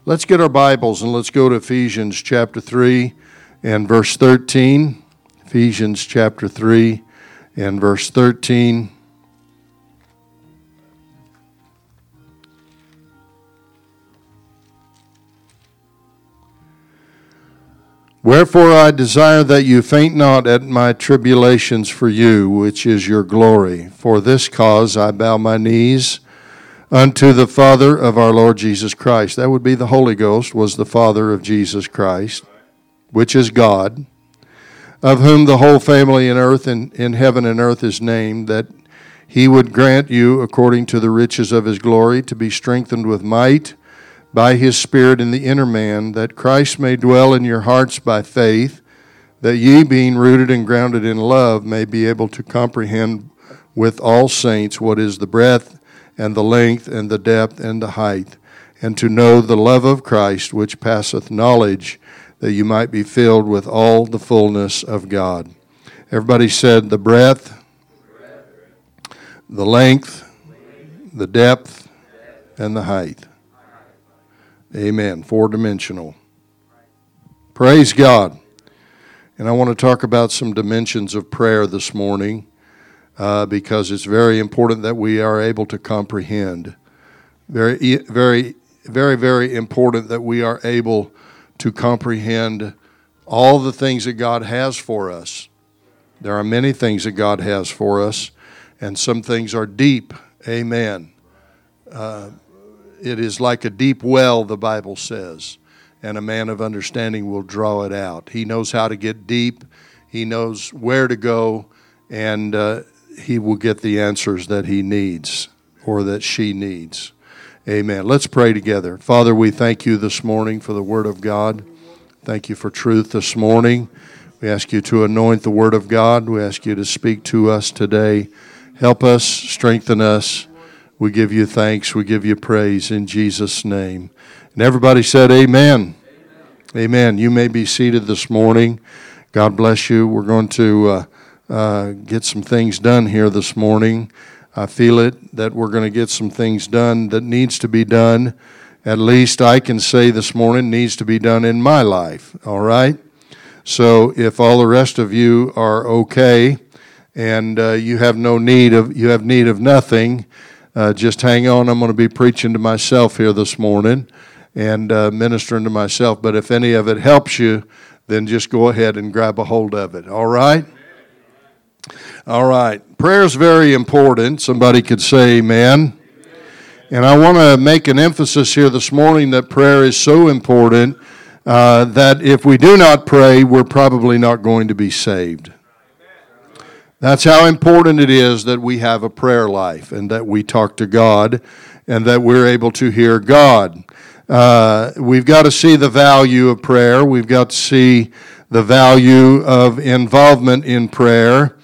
Let's get our Bibles and let's go to Ephesians chapter 3 and verse 13. Ephesians chapter 3 and verse 13. Wherefore I desire that you faint not at my tribulations for you, which is your glory. For this cause I bow my knees unto the Father of our Lord Jesus Christ. That would be the Holy Ghost, was the Father of Jesus Christ, which is God, of whom the whole family in earth and in heaven and earth is named, that he would grant you, according to the riches of his glory, to be strengthened with might by his Spirit in the inner man, that Christ may dwell in your hearts by faith, that ye, being rooted and grounded in love, may be able to comprehend with all saints what is the breadth and the length and the depth and the height, and to know the love of Christ, which passeth knowledge, that you might be filled with all the fullness of God. Everybody said the breadth, the length, the depth, and the height. Amen. Four-dimensional. Praise God. And I want to talk about some dimensions of prayer this morning because it's very important that we are able to comprehend. Very, very, very, very important that we are able to comprehend all the things that God has for us. There are many things that God has for us, and some things are deep. Amen. It is like a deep well, the Bible says, and a man of understanding will draw it out. He knows how to get deep. He knows where to go, and he will get the answers that he needs or that she needs. Amen. Let's pray together. Father, we thank you this morning for the Word of God. Thank you for truth this morning. We ask you to anoint the Word of God. We ask you to speak to us today. Help us, strengthen us. We give you thanks. We give you praise in Jesus' name. And everybody said amen. Amen. You may be seated this morning. God bless you. We're going to get some things done here this morning. I feel it that we're going to get some things done that needs to be done. At least I can say this morning needs to be done in my life. All right? So if all the rest of you are okay and you have need of nothing, just hang on. I'm going to be preaching to myself here this morning and ministering to myself. But if any of it helps you, then just go ahead and grab a hold of it. All right? All right. Prayer is very important. Somebody could say amen. And I want to make an emphasis here this morning that prayer is so important that if we do not pray, we're probably not going to be saved. That's how important it is that we have a prayer life and that we talk to God and that we're able to hear God. We've got to see the value of prayer. We've got to see the value of involvement in prayer.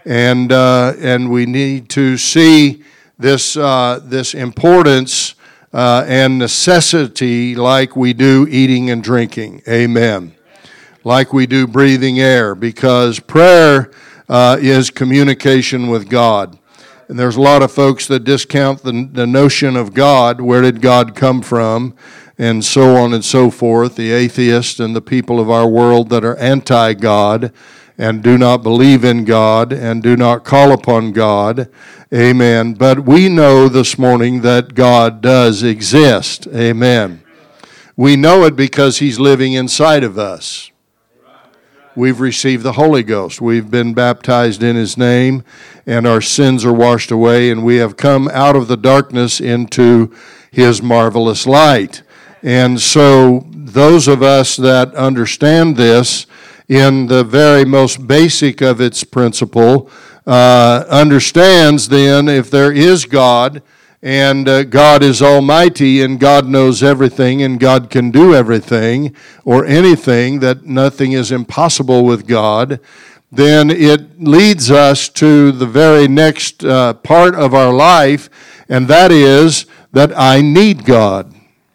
And we need to see this importance and necessity like we do eating and drinking. Amen. Like we do breathing air, because prayer is communication with God. And there's a lot of folks that discount the notion of God. Where did God come from? And so on and so forth. The atheists and the people of our world that are anti-God and do not believe in God and do not call upon God. Amen. But we know this morning that God does exist. Amen. We know it because He's living inside of us. We've received the Holy Ghost. We've been baptized in His name, and our sins are washed away, and we have come out of the darkness into His marvelous light. And so those of us that understand this in the very most basic of its principle understands then if there is God, and God is almighty, and God knows everything, and God can do everything, or anything, that nothing is impossible with God, then it leads us to the very next part of our life, and that is that I need God.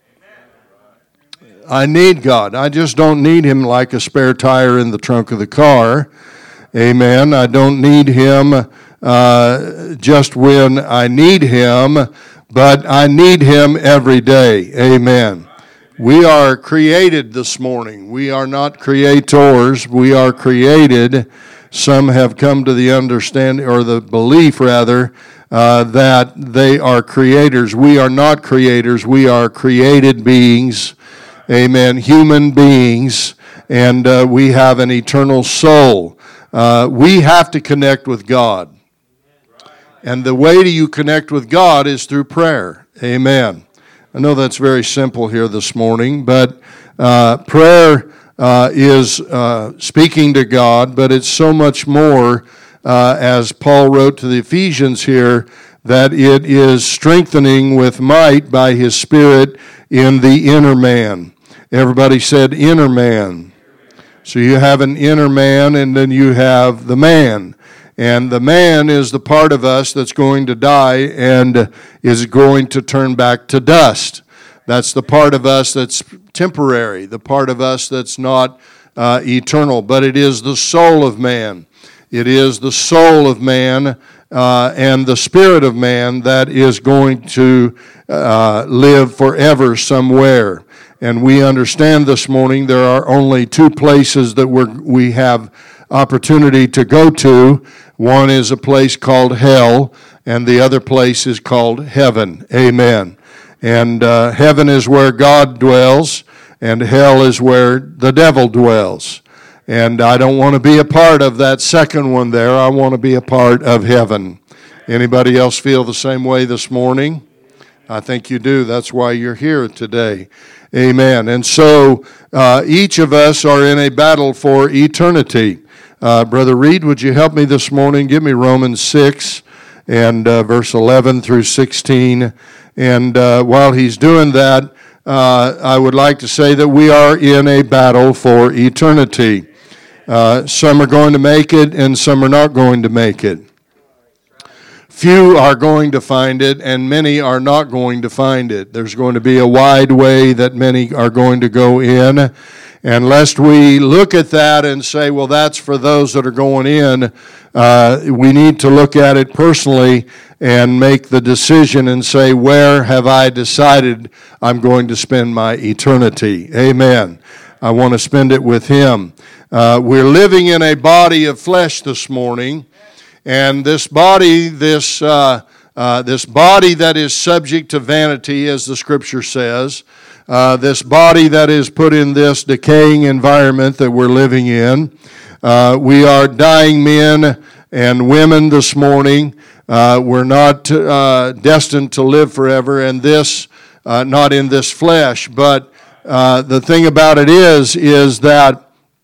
I need God. I just don't need Him like a spare tire in the trunk of the car. Amen. I don't need Him just when I need Him, but I need Him every day. Amen. We are created this morning. We are not creators. We are created. Some have come to the understanding, or the belief rather, that they are creators. We are not creators. We are created beings. Amen. Human beings. And we have an eternal soul. We have to connect with God. And the way you connect with God is through prayer. Amen. I know that's very simple here this morning, but prayer is speaking to God, but it's so much more, as Paul wrote to the Ephesians here, that it is strengthening with might by His Spirit in the inner man. Everybody said inner man. So you have an inner man, and then you have the man. And the man is the part of us that's going to die and is going to turn back to dust. That's the part of us that's temporary, the part of us that's not eternal. But it is the soul of man. It is the soul of man and the spirit of man that is going to live forever somewhere. And we understand this morning there are only two places that we have opportunity to go to. One is a place called hell, and the other place is called heaven. Amen. And heaven is where God dwells, and hell is where the devil dwells. And I don't want to be a part of that second one there. I want to be a part of heaven. Anybody else feel the same way this morning? I think you do. That's why you're here today. Amen. And so each of us are in a battle for eternity. Brother Reed, would you help me this morning? Give me Romans 6 and verse 11 through 16. And while he's doing that, I would like to say that we are in a battle for eternity. Some are going to make it, and some are not going to make it. Few are going to find it, and many are not going to find it. There's going to be a wide way that many are going to go in. And lest we look at that and say, well, that's for those that are going in, we need to look at it personally and make the decision and say, where have I decided I'm going to spend my eternity? Amen. I want to spend it with Him. We're living in a body of flesh this morning, and this body, this body that is subject to vanity, as the Scripture says, this body that is put in this decaying environment that we're living in. We are dying men and women this morning. We're not destined to live forever, and this, not in this flesh. But the thing about it is that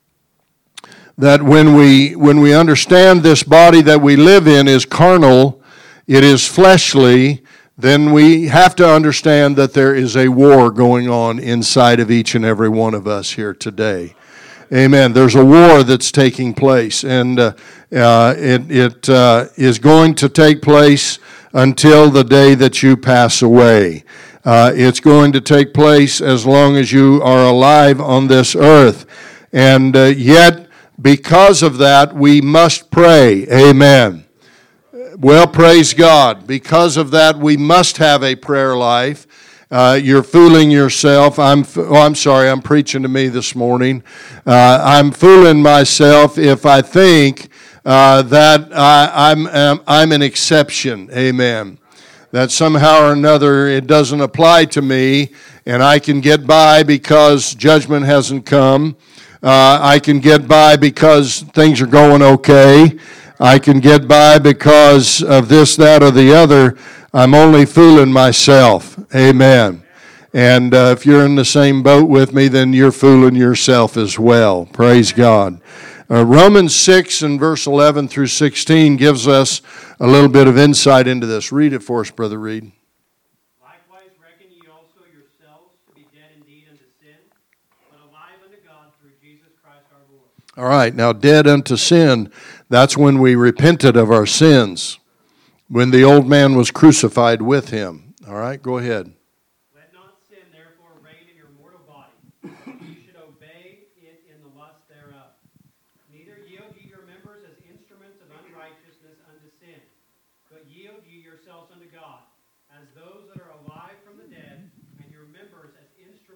when we understand this body that we live in is carnal, it is fleshly, then we have to understand that there is a war going on inside of each and every one of us here today. Amen. There's a war that's taking place, and it is going to take place until the day that you pass away. It's going to take place as long as you are alive on this earth. And yet, because of that, we must pray. Amen. Well, praise God. Because of that, we must have a prayer life. You're fooling yourself. I'm sorry, I'm preaching to me this morning. I'm fooling myself if I think that I'm an exception. Amen. That somehow or another it doesn't apply to me, and I can get by because judgment hasn't come. I can get by because things are going okay. I can get by because of this, that, or the other. I'm only fooling myself. Amen. And if you're in the same boat with me, then you're fooling yourself as well. Praise God. Romans 6 and verse 11 through 16 gives us a little bit of insight into this. Read it for us, Brother Reed. Likewise reckon ye also yourselves to be dead indeed unto sin, but alive unto God through Jesus Christ our Lord. All right, now dead unto sin, that's when we repented of our sins, when the old man was crucified with Him. All right, go ahead. Let not sin therefore reign in your mortal body, that ye should obey it in the lust thereof. Neither yield ye your members as instruments of unrighteousness unto sin, but yield ye yourselves unto God, as those that are alive from the dead, and your members as instruments of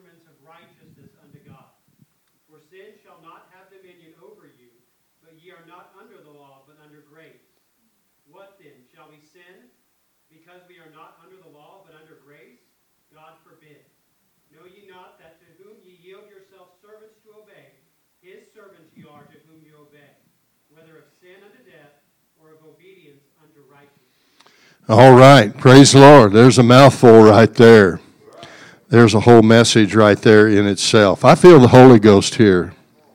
righteousness unto God. For sin shall not have dominion over you, but ye are not under the law, but under grace. What then? Shall we sin because we are not under the law, but under grace? God forbid. Know ye not that to whom ye yield yourselves servants to obey, his servants ye are to whom you obey, whether of sin unto death, or of obedience unto righteousness. All right. Praise the Lord. There's a mouthful right there. There's a whole message right there in itself. I feel the Holy Ghost here.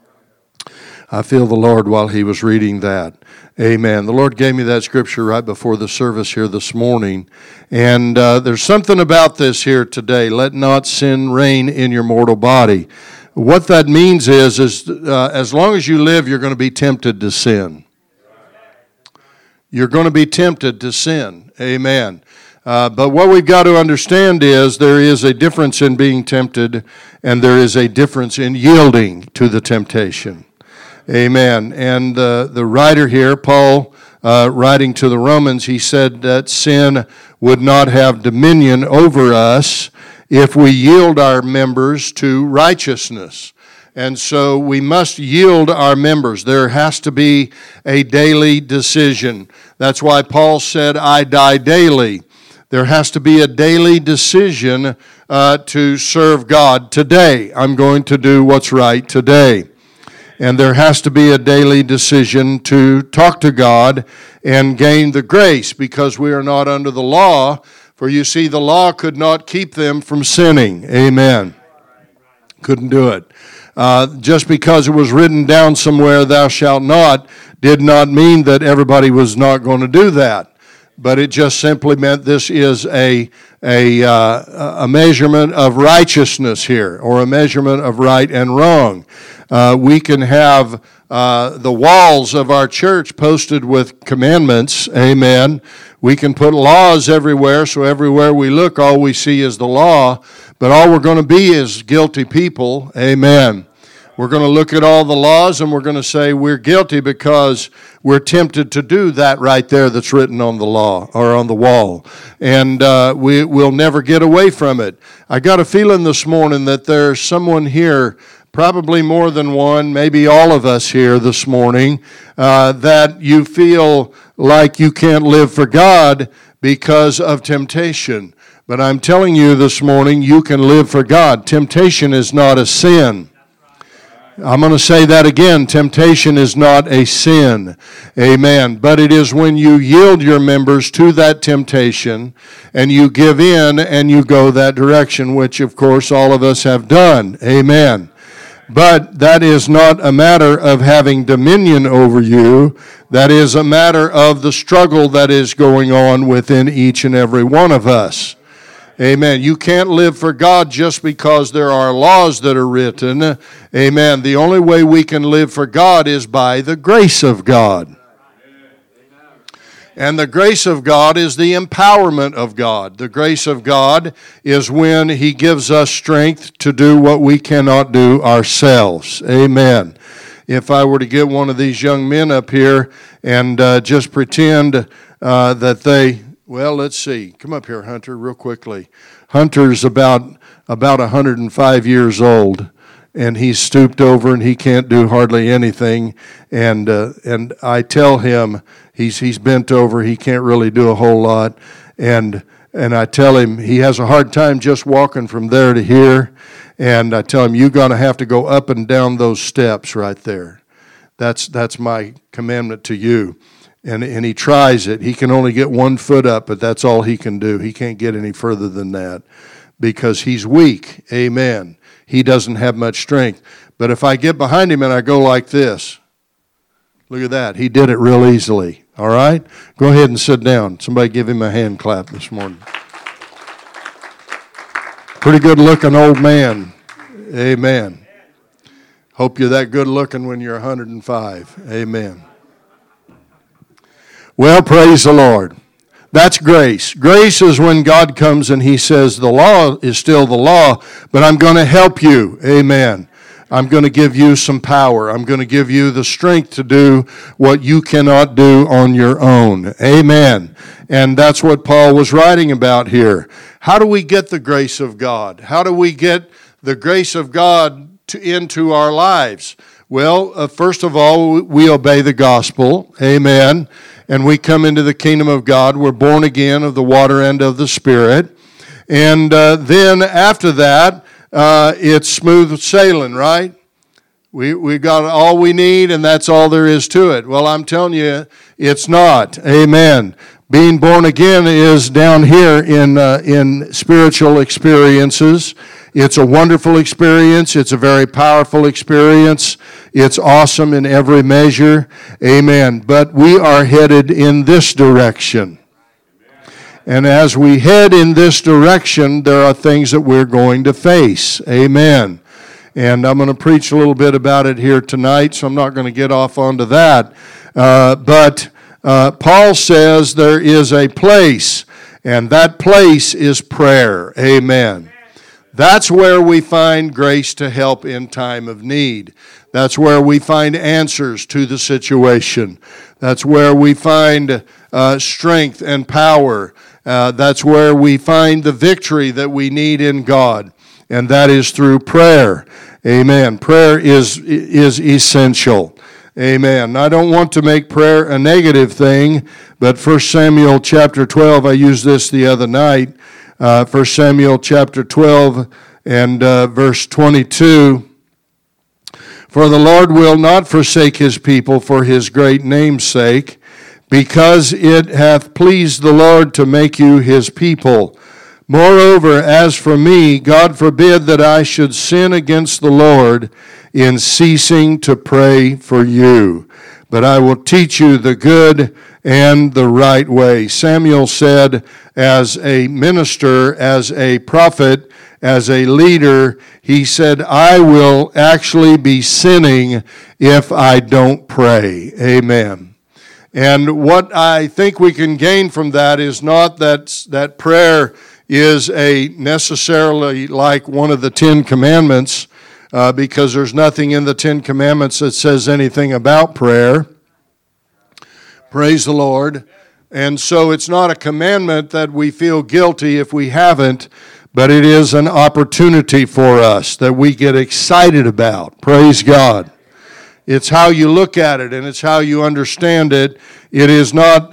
I feel the Lord while he was reading that. Amen. The Lord gave me that scripture right before the service here this morning. And there's something about this here today. Let not sin reign in your mortal body. What that means is as long as you live, you're going to be tempted to sin. You're going to be tempted to sin. Amen. But what we've got to understand is there is a difference in being tempted, and there is a difference in yielding to the temptation. Amen. And the writer here, Paul, writing to the Romans, he said that sin would not have dominion over us if we yield our members to righteousness. And so we must yield our members. There has to be a daily decision. That's why Paul said, I die daily. There has to be a daily decision to serve God. Today, I'm going to do what's right today. And there has to be a daily decision to talk to God and gain the grace, because we are not under the law. For you see, the law could not keep them from sinning. Amen. Couldn't do it. Just because it was written down somewhere, thou shalt not, did not mean that everybody was not going to do that. But it just simply meant this is a measurement of righteousness here, or a measurement of right and wrong. We can have the walls of our church posted with commandments, amen. We can put laws everywhere, so everywhere we look, all we see is the law, but all we're going to be is guilty people, amen. We're going to look at all the laws and we're going to say we're guilty because we're tempted to do that right there that's written on the law or on the wall. And we'll never get away from it. I got a feeling this morning that there's someone here, probably more than one, maybe all of us here this morning, that you feel like you can't live for God because of temptation. But I'm telling you this morning, you can live for God. Temptation is not a sin. I'm going to say that again. Temptation is not a sin. Amen. But it is when you yield your members to that temptation and you give in and you go that direction, which of course all of us have done. Amen. But that is not a matter of having dominion over you. That is a matter of the struggle that is going on within each and every one of us. Amen. You can't live for God just because there are laws that are written. Amen. The only way we can live for God is by the grace of God. And the grace of God is the empowerment of God. The grace of God is when He gives us strength to do what we cannot do ourselves. Amen. If I were to get one of these young men up here and just pretend that they... Well, let's see. Come up here, Hunter, real quickly. Hunter's about 105 years old, and he's stooped over and he can't do hardly anything. And I tell him he's bent over, he can't really do a whole lot. And I tell him he has a hard time just walking from there to here. And I tell him you're going to have to go up and down those steps right there. That's my commandment to you. And he tries it. He can only get 1 foot up, but that's all he can do. He can't get any further than that because he's weak. Amen. He doesn't have much strength. But if I get behind him and I go like this, look at that. He did it real easily. All right? Go ahead and sit down. Somebody give him a hand clap this morning. Pretty good looking old man. Amen. Hope you're that good looking when you're 105. Amen. Well, praise the Lord. That's grace. Grace is when God comes and He says, the law is still the law, but I'm going to help you. Amen. I'm going to give you some power. I'm going to give you the strength to do what you cannot do on your own. Amen. And that's what Paul was writing about here. How do we get the grace of God? How do we get the grace of God into our lives? Well, first of all, we obey the gospel. Amen. And we come into the kingdom of God. We're born again of the water and of the Spirit. And then after that, it's smooth sailing, right? We got all we need, and that's all there is to it. Well, I'm telling you, it's not. Amen. Being born again is down here in spiritual experiences. It's a wonderful experience. It's a very powerful experience. It's awesome in every measure. Amen. But we are headed in this direction. And as we head in this direction, there are things that we're going to face. Amen. And I'm going to preach a little bit about it here tonight, so I'm not going to get off onto that. But Paul says there is a place, and that place is prayer. Amen. That's where we find grace to help in time of need. That's where we find answers to the situation. That's where we find strength and power. That's where we find the victory that we need in God, and that is through prayer. Amen. Prayer is essential. Amen. I don't want to make prayer a negative thing, but 1 Samuel chapter 12, I used this the other night, 1 Samuel chapter 12 and verse 22, for the Lord will not forsake his people for his great name's sake, because it hath pleased the Lord to make you his people. Moreover, as for me, God forbid that I should sin against the Lord in ceasing to pray for you. But I will teach you the good and the right way. Samuel said, as a minister, as a prophet, as a leader, he said, I will actually be sinning if I don't pray. Amen. And what I think we can gain from that is not that prayer is a necessarily like one of the 10 Commandments, because there's nothing in the 10 Commandments that says anything about prayer. Praise the Lord. And so it's not a commandment that we feel guilty if we haven't, but it is an opportunity for us that we get excited about. Praise God. It's how you look at it, and it's how you understand it. It is not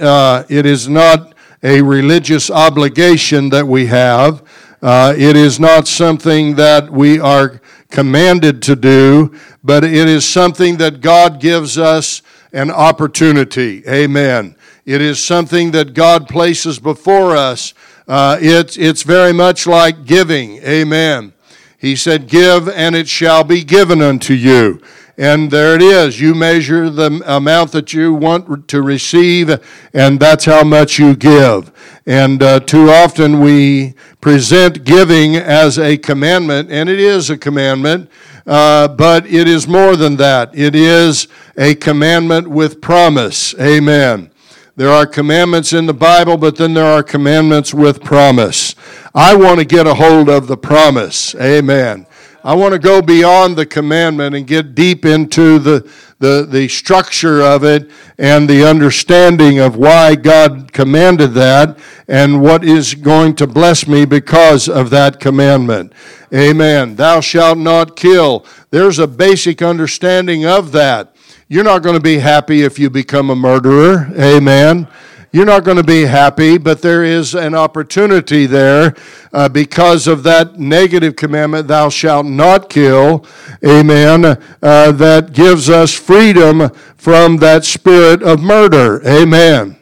a religious obligation that we have. It is not something that we are commanded to do, but it is something that God gives us an opportunity. Amen. It is something that God places before us. It's very much like giving. Amen. He said, give and it shall be given unto you. And there it is. You measure the amount that you want to receive, and that's how much you give. And too often we present giving as a commandment, and it is a commandment, but it is more than that. It is a commandment with promise. Amen. There are commandments in the Bible, but then there are commandments with promise. I want to get a hold of the promise. Amen. I want to go beyond the commandment and get deep into the structure of it and the understanding of why God commanded that and what is going to bless me because of that commandment. Amen. Thou shalt not kill. There's a basic understanding of that. You're not going to be happy if you become a murderer. Amen. You're not going to be happy, but there is an opportunity there because of that negative commandment, thou shalt not kill, amen, that gives us freedom from that spirit of murder, amen.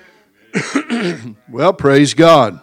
Well, praise God.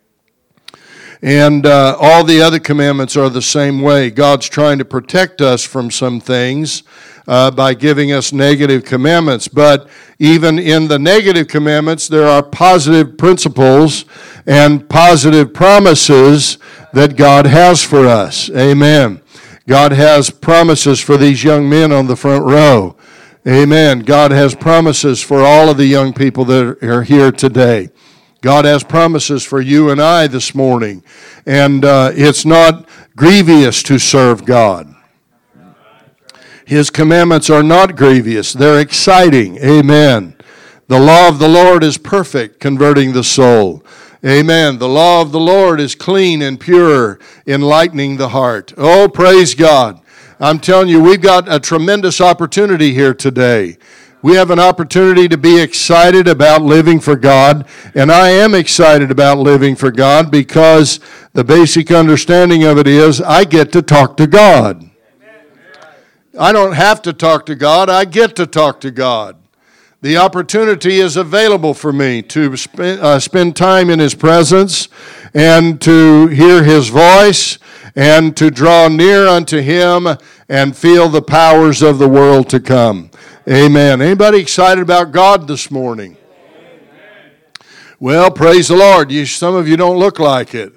And all the other commandments are the same way. God's trying to protect us from some things by giving us negative commandments. But even in the negative commandments, there are positive principles and positive promises that God has for us. Amen. God has promises for these young men on the front row. Amen. God has promises for all of the young people that are here today. God has promises for you and I this morning. And it's not grievous to serve God. His commandments are not grievous. They're exciting. Amen. The law of the Lord is perfect, converting the soul. Amen. The law of the Lord is clean and pure, enlightening the heart. Oh, praise God. I'm telling you, we've got a tremendous opportunity here today. We have an opportunity to be excited about living for God, and I am excited about living for God because the basic understanding of it is I get to talk to God. I don't have to talk to God, I get to talk to God. The opportunity is available for me to spend time in His presence and to hear His voice and to draw near unto Him and feel the powers of the world to come. Amen. Anybody excited about God this morning? Well, praise the Lord. Some of you don't look like it.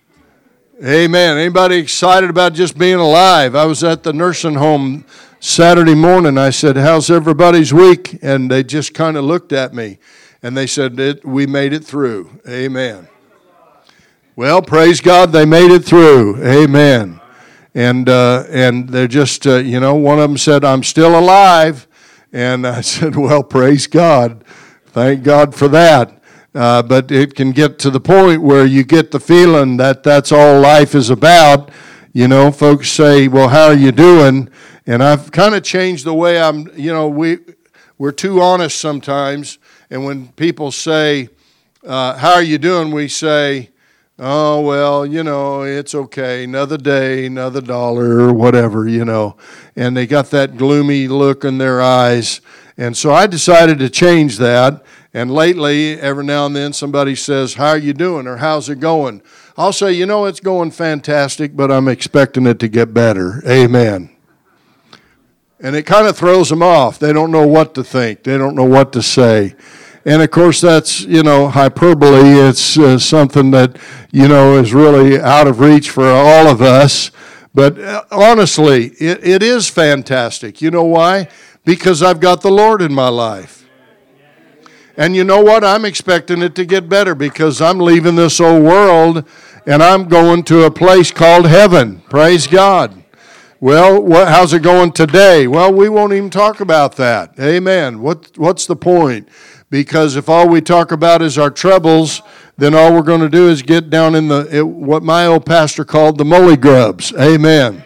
Amen. Anybody excited about just being alive? I was at the nursing home Saturday morning. I said, how's everybody's week? And they just kind of looked at me. And they said, we made it through. Amen. Well, praise God, they made it through. Amen. And they're just, one of them said, I'm still alive. And I said, well, praise God. Thank God for that. But it can get to the point where you get the feeling that that's all life is about. Folks say, well, how are you doing? And I've kind of changed the way we're too honest sometimes. And when people say, how are you doing? We say, oh, well, it's okay. Another day, another dollar, or whatever, And they got that gloomy look in their eyes. And so I decided to change that. And lately, every now and then, somebody says, how are you doing? Or how's it going? I'll say, it's going fantastic, but I'm expecting it to get better. Amen. And it kind of throws them off. They don't know what to think. They don't know what to say. And, of course, that's, hyperbole. It's something that, is really out of reach for all of us. But honestly, it is fantastic. You know why? Because I've got the Lord in my life. And you know what? I'm expecting it to get better because I'm leaving this old world and I'm going to a place called heaven. Praise God. Well, how's it going today? Well, we won't even talk about that. Amen. What's the point? Because if all we talk about is our troubles, then all we're going to do is get down in what my old pastor called the molly grubs. Amen.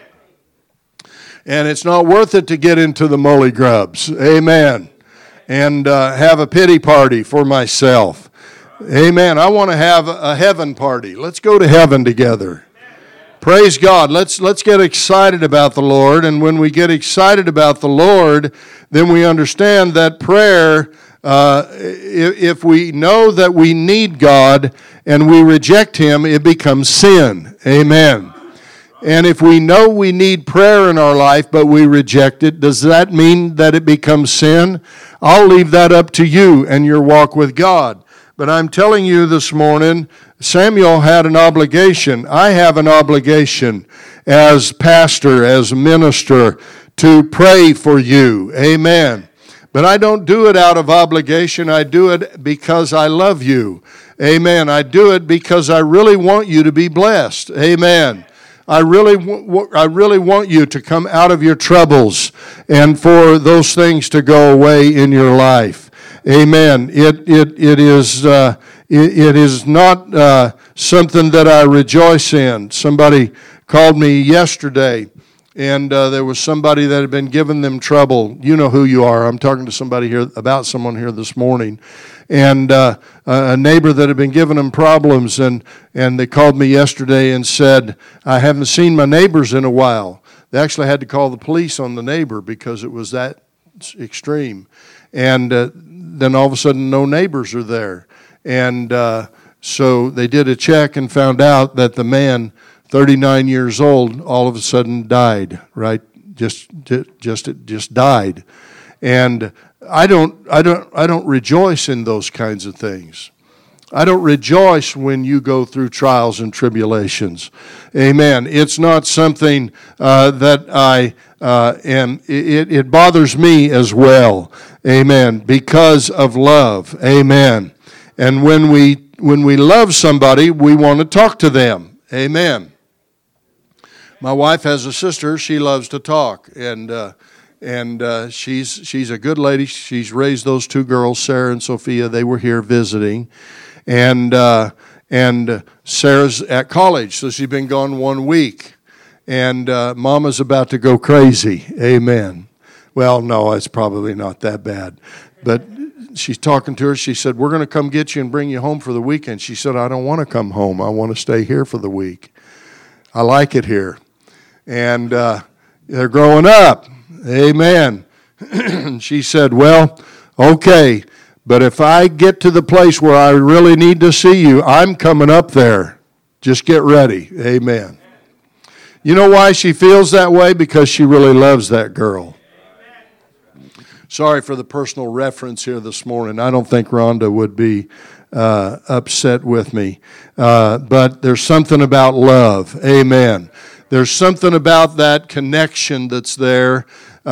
And it's not worth it to get into the molly grubs. Amen. And have a pity party for myself. Amen. I want to have a heaven party. Let's go to heaven together. Praise God. Let's get excited about the Lord. And when we get excited about the Lord, then we understand that prayer, if we know that we need God and we reject Him, it becomes sin. Amen. And if we know we need prayer in our life, but we reject it, does that mean that it becomes sin? I'll leave that up to you and your walk with God. But I'm telling you this morning, Samuel had an obligation. I have an obligation as pastor, as minister, to pray for you. Amen. But I don't do it out of obligation. I do it because I love you. Amen. I do it because I really want you to be blessed. Amen. I really want you to come out of your troubles and for those things to go away in your life. Amen. It is not something that I rejoice in. Somebody called me yesterday, and there was somebody that had been giving them trouble. You know who you are. I'm talking to somebody here about someone here this morning, and a neighbor that had been giving them problems, and they called me yesterday and said, I haven't seen my neighbors in a while. They actually had to call the police on the neighbor because it was that extreme. And then all of a sudden, no neighbors are there. And so they did a check and found out that the man, 39 years old, all of a sudden died, right? Just died. And I don't rejoice in those kinds of things. I don't rejoice when you go through trials and tribulations. Amen. It's not something that I am. It bothers me as well. Amen. Because of love. Amen. And when we love somebody, we want to talk to them. Amen. My wife has a sister. She loves to talk, and she's a good lady. She's raised those two girls, Sarah and Sophia. They were here visiting, and And Sarah's at college, so she's been gone 1 week. And Mama's about to go crazy. Amen. Well, no, it's probably not that bad. But she's talking to her. She said, we're going to come get you and bring you home for the weekend. She said, I don't want to come home. I want to stay here for the week. I like it here. And they're growing up. Amen. She said, well, okay, but if I get to the place where I really need to see you, I'm coming up there. Just get ready. Amen. You know why she feels that way? Because she really loves that girl. Sorry for the personal reference here this morning. I don't think Rhonda would be upset with me. But there's something about love. Amen. There's something about that connection that's there.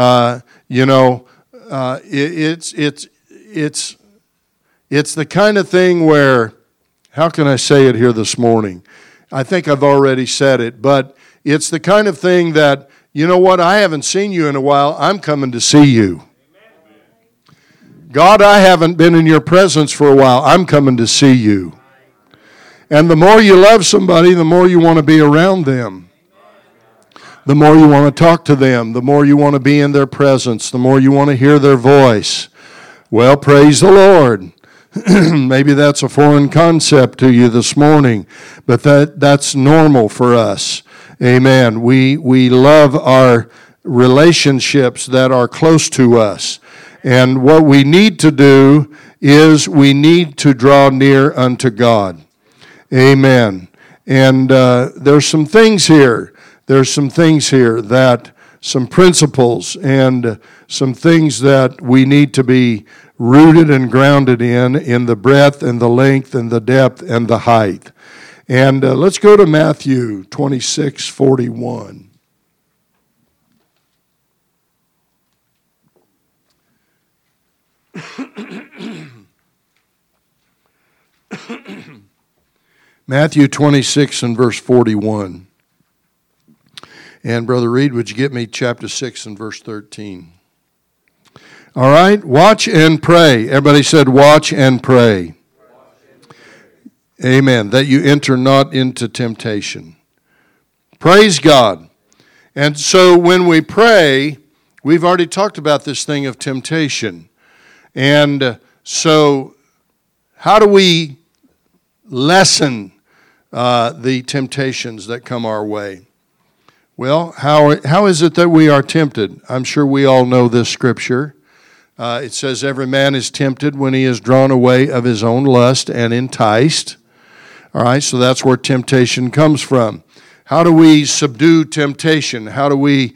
It's the kind of thing where, how can I say it here this morning? I think I've already said it, but it's the kind of thing that, you know what, I haven't seen you in a while. I'm coming to see you. God, I haven't been in your presence for a while. I'm coming to see you. And the more you love somebody, the more you want to be around them. The more you want to talk to them. The more you want to be in their presence. The more you want to hear their voice. Well, praise the Lord. Maybe that's a foreign concept to you this morning, but that's normal for us. Amen. We love our relationships that are close to us. And what we need to do is we need to draw near unto God. Amen. And there's some things here. There's some things here that, some principles and some things that we need to be rooted and grounded in the breadth and the length and the depth and the height. And let's go to Matthew 26:41. Matthew 26 and verse 41. And Brother Reed, would you get me chapter 6 and verse 13? All right, watch and pray. Everybody said watch and pray. Amen. That you enter not into temptation. Praise God. And so when we pray, we've already talked about this thing of temptation. And so how do we lessen the temptations that come our way? Well, how is it that we are tempted? I'm sure we all know this scripture. It says, every man is tempted when he is drawn away of his own lust and enticed. All right, so that's where temptation comes from. How do we subdue temptation? How do we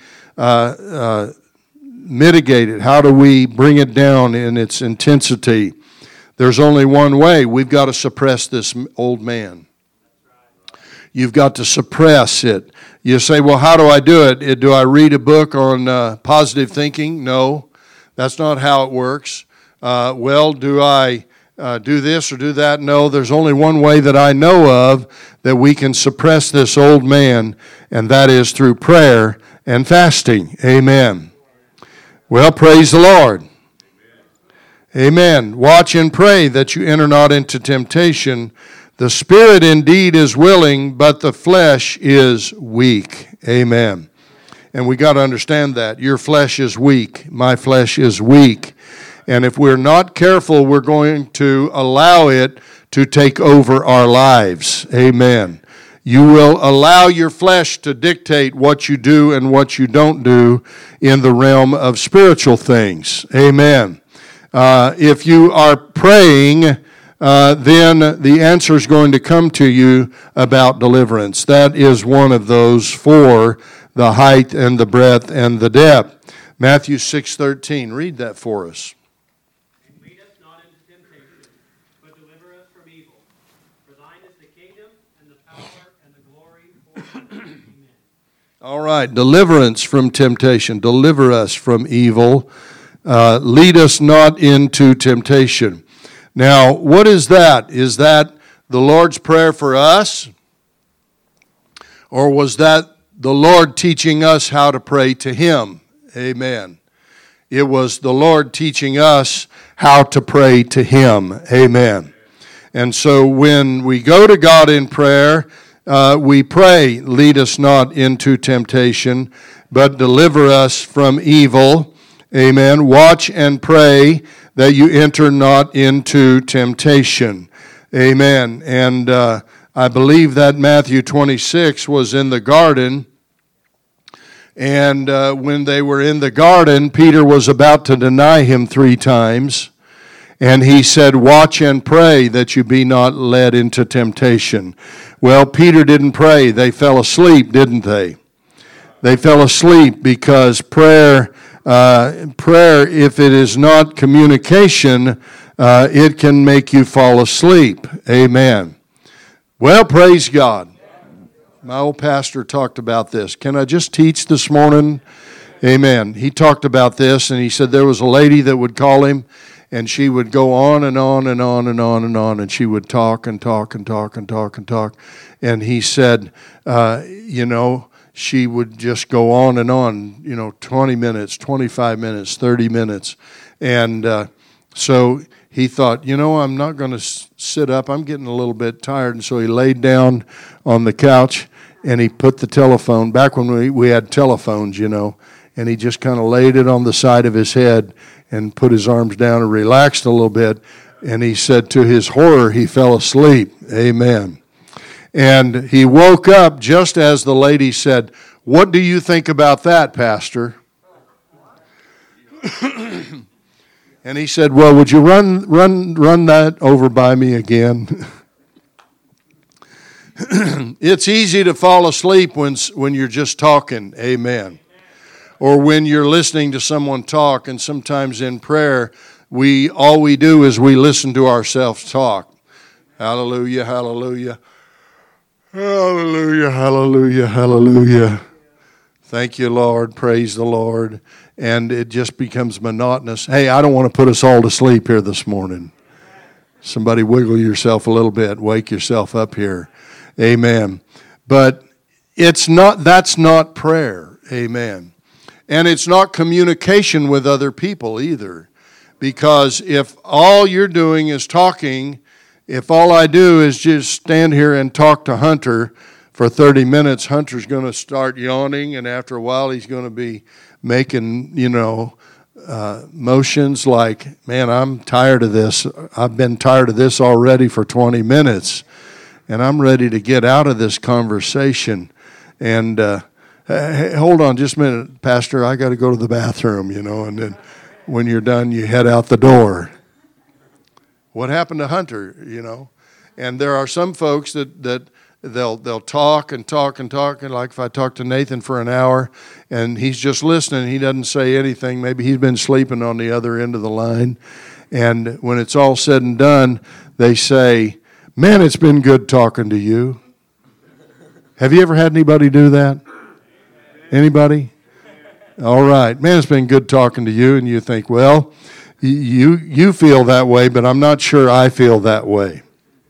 mitigate it? How do we bring it down in its intensity? There's only one way. We've got to suppress this old man. You've got to suppress it. You say, well, how do I do it? Do I read a book on positive thinking? No, that's not how it works. Well, do I do this or do that? No, there's only one way that I know of that we can suppress this old man, and that is through prayer and fasting. Amen. Well, praise the Lord. Amen. Watch and pray that you enter not into temptation. The spirit indeed is willing, but the flesh is weak. Amen. And we got to understand that. Your flesh is weak. My flesh is weak. And if we're not careful, we're going to allow it to take over our lives. Amen. You will allow your flesh to dictate what you do and what you don't do in the realm of spiritual things. Amen. If you are praying, then the answer is going to come to you about deliverance. That is one of those for the height and the breadth and the depth. Matthew 6:13. Read that for us. And lead us not into temptation, but deliver us from evil. For thine is the kingdom and the power and the glory forever. Amen. All right, deliverance from temptation. Deliver us from evil. Lead us not into temptation. Now, what is that? Is that the Lord's Prayer for us? Or was that the Lord teaching us how to pray to Him? Amen. It was the Lord teaching us how to pray to Him. Amen. And so when we go to God in prayer, we pray, lead us not into temptation, but deliver us from evil. Amen. Watch and pray that you enter not into temptation. Amen. And I believe that Matthew 26 was in the garden. And when they were in the garden, Peter was about to deny him 3 times. And he said, watch and pray that you be not led into temptation. Well, Peter didn't pray. They fell asleep, didn't they? They fell asleep because prayer, if it is not communication, it can make you fall asleep. Amen. Well, praise God. My old pastor talked about this. Can I just teach this morning? Amen. He talked about this, and he said there was a lady that would call him, and she would go on and on and on and on and on, and she would talk and talk and talk and talk and talk. And he said, she would just go on and on, 20 minutes, 25 minutes, 30 minutes. And so he thought, I'm not going to sit up. I'm getting a little bit tired. And so he laid down on the couch, and he put the telephone, back when we had telephones, and he just kind of laid it on the side of his head and put his arms down and relaxed a little bit. And he said to his horror, he fell asleep. Amen. And he woke up just as the lady said, what do you think about that, Pastor? And he said, well, would you run that over by me again? It's easy to fall asleep when you're just talking. Amen. Or when you're listening to someone talk, and sometimes in prayer, all we do is we listen to ourselves talk. Hallelujah, hallelujah. Hallelujah, hallelujah, hallelujah. Thank you, Lord. Praise the Lord. And it just becomes monotonous. Hey, I don't want to put us all to sleep here this morning. Somebody wiggle yourself a little bit. Wake yourself up here. Amen. But that's not prayer. Amen. And it's not communication with other people either. Because if all you're doing is talking, if all I do is just stand here and talk to Hunter for 30 minutes, Hunter's going to start yawning, and after a while he's going to be making, motions like, man, I'm tired of this. I've been tired of this already for 20 minutes, and I'm ready to get out of this conversation. And hey, hold on just a minute, Pastor, I got to go to the bathroom, and then when you're done, you head out the door. What happened to Hunter, And there are some folks that they'll talk and talk and talk, and like if I talk to Nathan for an hour and he's just listening, he doesn't say anything. Maybe he's been sleeping on the other end of the line. And when it's all said and done, they say, man, it's been good talking to you. Have you ever had anybody do that? Anybody? All right. Man, it's been good talking to you. And you think, well, you feel that way, but I'm not sure I feel that way.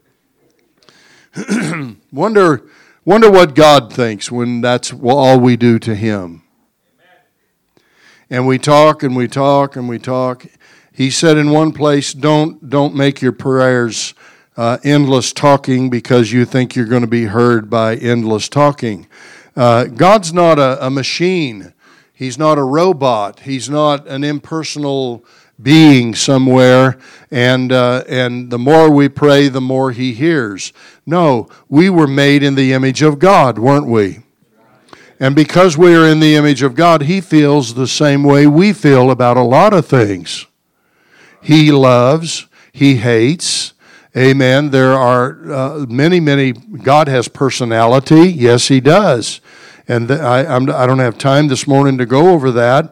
Wonder what God thinks when that's all we do to Him. And we talk and we talk and we talk. He said in one place, don't make your prayers endless talking because you think you're going to be heard by endless talking. God's not a machine. He's not a robot. He's not an impersonal being somewhere, and the more we pray, the more He hears. No, we were made in the image of God, weren't we? And because we are in the image of God, He feels the same way we feel about a lot of things. He loves, He hates. Amen. There are many, God has personality. Yes, He does. And I don't have time this morning to go over that.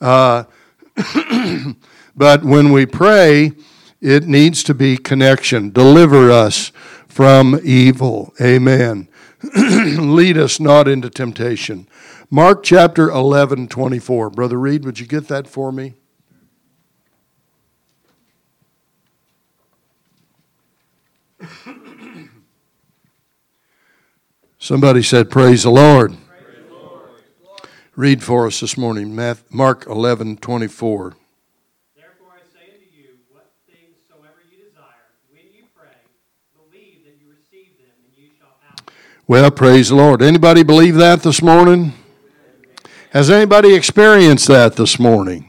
But when we pray, it needs to be connection. Deliver us from evil. Amen. Lead us not into temptation. Mark chapter 11:24. Brother Reed, would you get that for me? Somebody said, praise the Lord. Praise the Lord. Read for us this morning, Mark 11:24. Well, praise the Lord. Anybody believe that this morning? Has anybody experienced that this morning?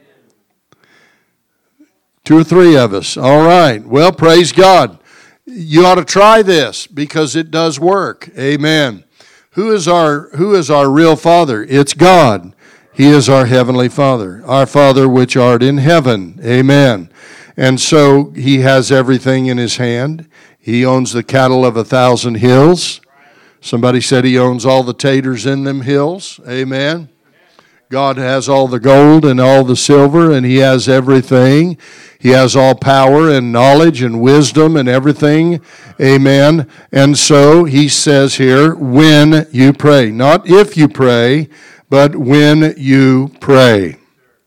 2 or 3 of us. All right. Well, praise God. You ought to try this because it does work. Amen. Who is our real Father? It's God. He is our heavenly Father. Our Father which art in heaven. Amen. And so he has everything in his hand. He owns the cattle of 1,000 hills. Somebody said he owns all the taters in them hills. Amen. God has all the gold and all the silver, and he has everything. He has all power and knowledge and wisdom and everything. Amen. And so he says here, when you pray. Not if you pray, but when you pray.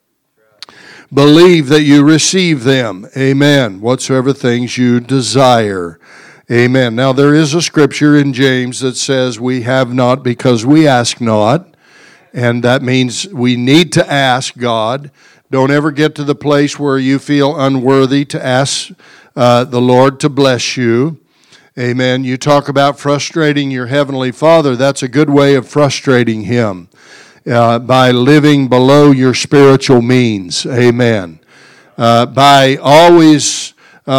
Believe that you receive them. Amen. Whatsoever things you desire. Amen. Now there is a scripture in James that says we have not because we ask not. And that means we need to ask God. Don't ever get to the place where you feel unworthy to ask the Lord to bless you. Amen. You talk about frustrating your Heavenly Father. That's a good way of frustrating Him by living below your spiritual means. Amen. By always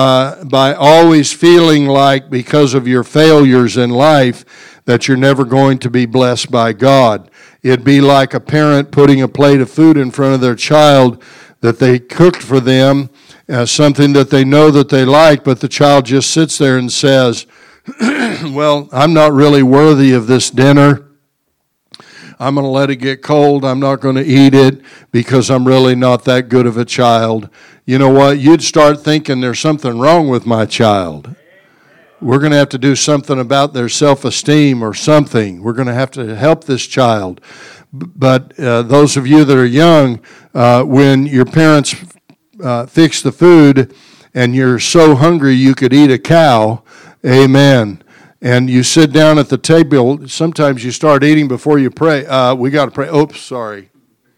feeling like because of your failures in life that you're never going to be blessed by God. It'd be like a parent putting a plate of food in front of their child that they cooked for them, something that they know that they like, but the child just sits there and says, well, I'm not really worthy of this dinner. I'm going to let it get cold. I'm not going to eat it because I'm really not that good of a child. You know what? You'd start thinking there's something wrong with my child. We're going to have to do something about their self-esteem or something. We're going to have to help this child. But those of you that are young, when your parents fix the food and you're so hungry you could eat a cow, amen, and you sit down at the table, sometimes you start eating before you pray. We got to pray. Oops, sorry.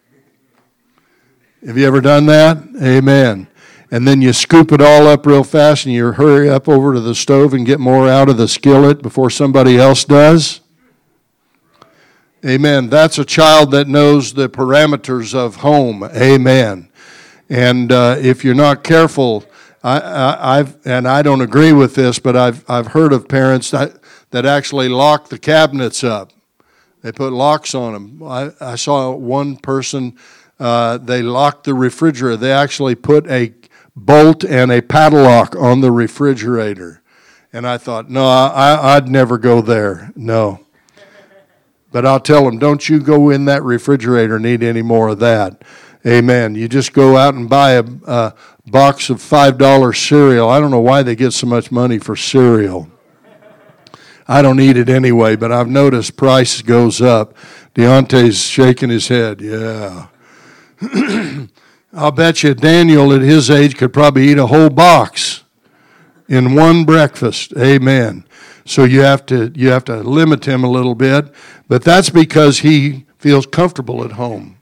Have you ever done that? Amen. And then you scoop it all up real fast and you hurry up over to the stove and get more out of the skillet before somebody else does. Amen. That's a child that knows the parameters of home. Amen. And if you're not careful, I don't agree with this, but I've heard of parents that actually lock the cabinets up. They put locks on them. I saw one person, they locked the refrigerator. They actually put a bolt and a padlock on the refrigerator. And I thought, no, I'd never go there. No. But I'll tell them, don't you go in that refrigerator and eat any more of that. Amen. You just go out and buy a box of $5 cereal. I don't know why they get so much money for cereal. I don't eat it anyway, but I've noticed price goes up. Deontay's shaking his head. Yeah. I'll bet you Daniel at his age could probably eat a whole box in one breakfast. Amen. So you have to limit him a little bit, but that's because he feels comfortable at home.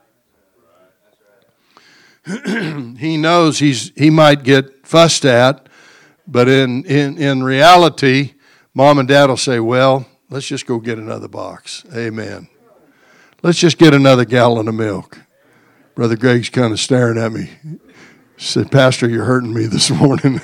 He knows he might get fussed at, but in reality, Mom and Dad will say, well, let's just go get another box. Amen. Let's just get another gallon of milk. Brother Greg's kind of staring at me. He said, Pastor, you're hurting me this morning.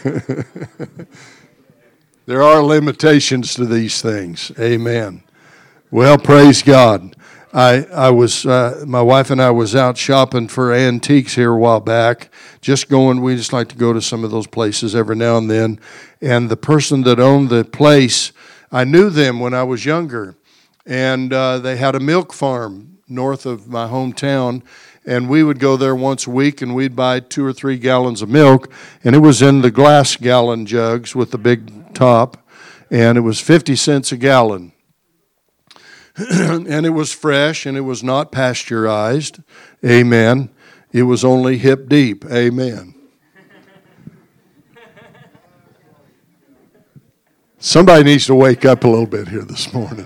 There are limitations to these things. Amen. Well, praise God. I was my wife and I was out shopping for antiques here a while back. We just like to go to some of those places every now and then. And the person that owned the place, I knew them when I was younger. And they had a milk farm north of my hometown. And we would go there once a week, and we'd buy 2 or 3 gallons of milk, and it was in the glass gallon jugs with the big top, and it was 50 cents a gallon. And it was fresh, and it was not pasteurized. Amen. It was only hip deep. Amen. Somebody needs to wake up a little bit here this morning.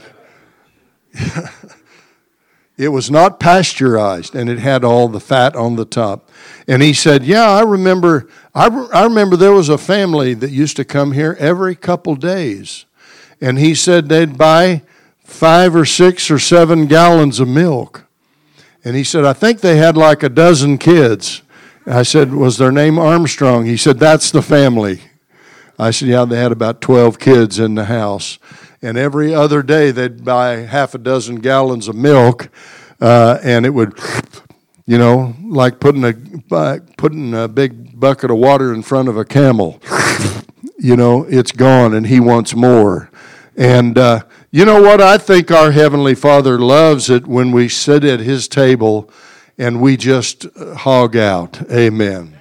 It was not pasteurized, and it had all the fat on the top. And he said, yeah, I remember there was a family that used to come here every couple days. And he said they'd buy 5 or 6 or 7 gallons of milk. And he said, I think they had like a dozen kids. I said, was their name Armstrong? He said, that's the family. I said, yeah, they had about 12 kids in the house. And every other day they'd buy half a dozen gallons of milk, and it would, like putting a big bucket of water in front of a camel. It's gone, and he wants more. And you know what? I think our Heavenly Father loves it when we sit at His table and we just hog out. Amen.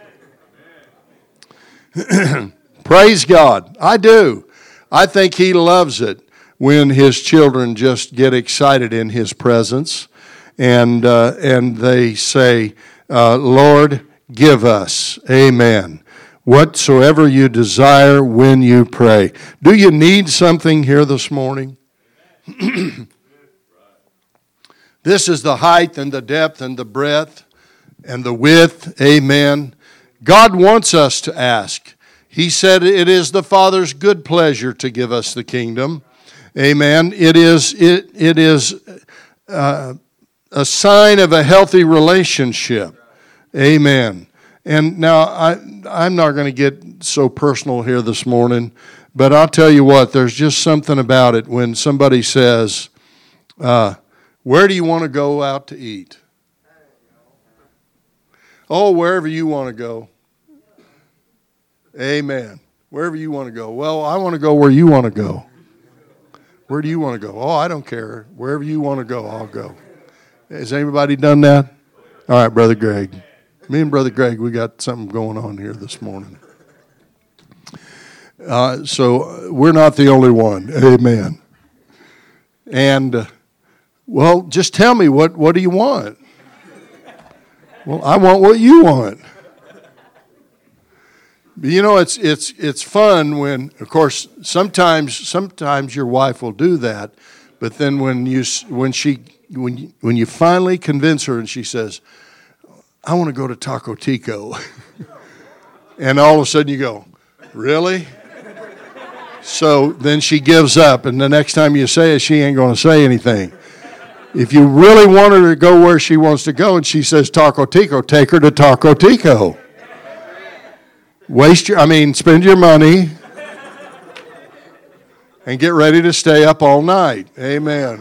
Praise God. I do. I think He loves it when His children just get excited in His presence and they say, Lord, give us. Amen. Whatsoever you desire when you pray. Do you need something here this morning? This is the height and the depth and the breadth and the width. Amen. God wants us to ask. He said it is the Father's good pleasure to give us the kingdom. Amen. It is a sign of a healthy relationship. Amen. And now I'm not going to get so personal here this morning, but I'll tell you what, there's just something about it when somebody says, where do you want to go out to eat? Oh, wherever you want to go. Amen. Wherever you want to go. Well, I want to go where you want to go. Where do you want to go? Oh, I don't care. Wherever you want to go, I'll go. Has anybody done that? All right, Brother Greg. Me and Brother Greg, we got something going on here this morning. So we're not the only one. Amen. And, well, just tell me, what do you want? Well, I want what you want. But it's fun when, of course, sometimes your wife will do that, but then when you finally convince her and she says, I want to go to Taco Tico, and all of a sudden you go, really? So then she gives up, and the next time you say it, she ain't going to say anything. If you really want her to go where she wants to go, and she says Taco Tico, take her to Taco Tico. Spend your money and get ready to stay up all night. Amen.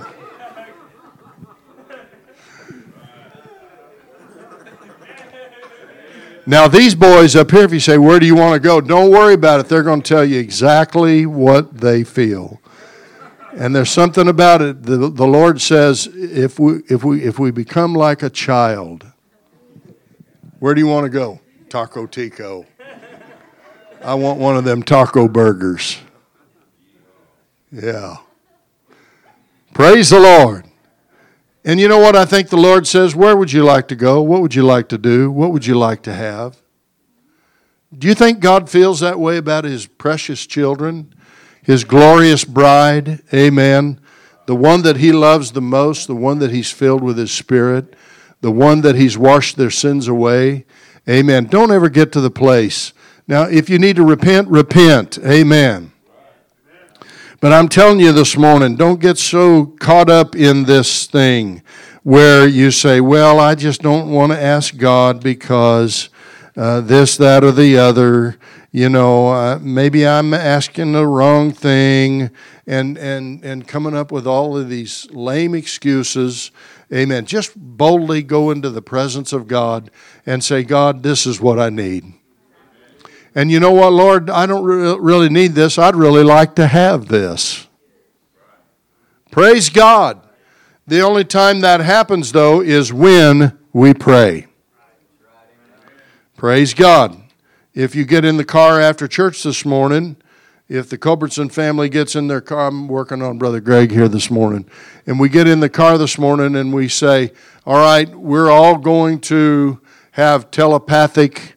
Now, these boys up here, if you say, where do you want to go? Don't worry about it. They're going to tell you exactly what they feel. And there's something about it. The Lord says, if we become like a child, where do you want to go? Taco Tico. I want one of them taco burgers. Yeah. Praise the Lord. And you know what I think the Lord says? Where would you like to go? What would you like to do? What would you like to have? Do you think God feels that way about His precious children? His glorious bride? Amen. The one that He loves the most, the one that He's filled with His Spirit, the one that He's washed their sins away. Amen. Don't ever get to the place. Now, if you need to repent, repent. Amen. But I'm telling you this morning, don't get so caught up in this thing where you say, well, I just don't want to ask God because this, that, or the other. Maybe I'm asking the wrong thing and coming up with all of these lame excuses. Amen. Just boldly go into the presence of God and say, God, this is what I need. And you know what, Lord, I don't really need this. I'd really like to have this. Praise God. The only time that happens, though, is when we pray. Praise God. If you get in the car after church this morning, if the Culbertson family gets in their car, I'm working on Brother Greg here this morning, and we get in the car this morning and we say, all right, we're all going to have telepathic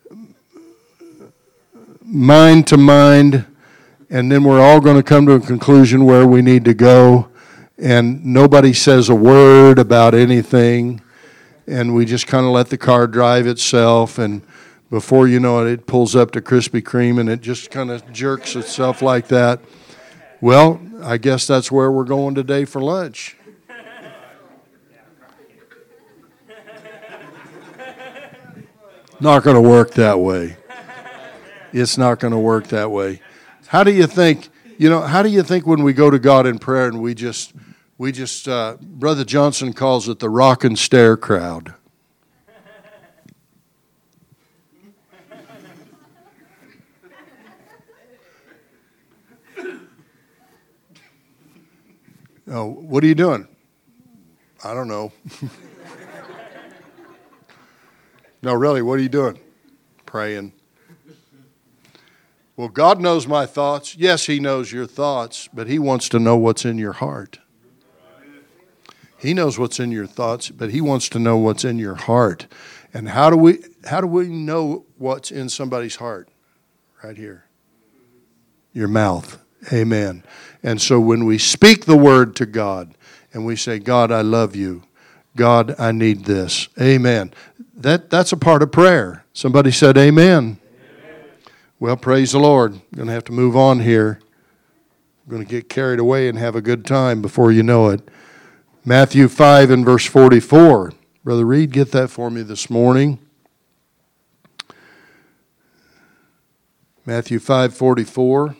mind to mind, and then we're all going to come to a conclusion where we need to go, and nobody says a word about anything, and we just kind of let the car drive itself, and before you know it, it pulls up to Krispy Kreme, and it just kind of jerks itself like that. Well, I guess that's where we're going today for lunch. Not going to work that way. It's not going to work that way. How do you think, how do you think when we go to God in prayer and we just, Brother Johnson calls it the rock and stare crowd. Oh, what are you doing? I don't know. No, really, what are you doing? Praying. Well, God knows my thoughts. Yes, He knows your thoughts, but He wants to know what's in your heart. He knows what's in your thoughts, but He wants to know what's in your heart. And how do we know what's in somebody's heart? Right here. Your mouth. Amen. And so when we speak the word to God and we say, God, I love you. God, I need this. Amen. That's a part of prayer. Somebody said amen. Well, praise the Lord. I'm going to have to move on here. I'm going to get carried away and have a good time before you know it. Matthew 5 and verse 44. Brother Reed, get that for me this morning. Matthew 5:44.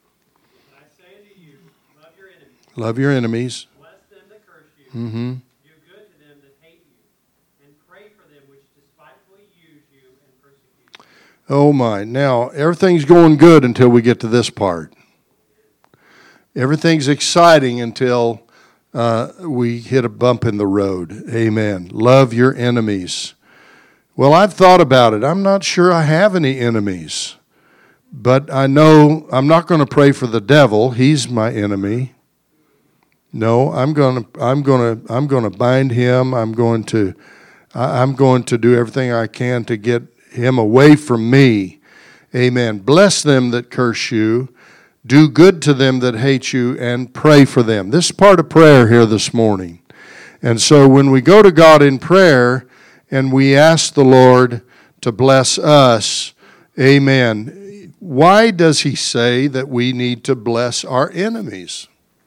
Love your enemies. Bless them that curse you. Mm-hmm. Do good to them that hate you. And pray for them which despitefully use you and persecute you. Oh my. Now, everything's going good until we get to this part. Everything's exciting until we hit a bump in the road. Amen. Love your enemies. Well, I've thought about it. I'm not sure I have any enemies. But I know I'm not going to pray for the devil. He's my enemy. No, I'm going to bind him. I'm going to do everything I can to get him away from me. Amen. Bless them that curse you. Do good to them that hate you, and pray for them. This is part of prayer here this morning. And so when we go to God in prayer and we ask the Lord to bless us, amen, why does He say that we need to bless our enemies?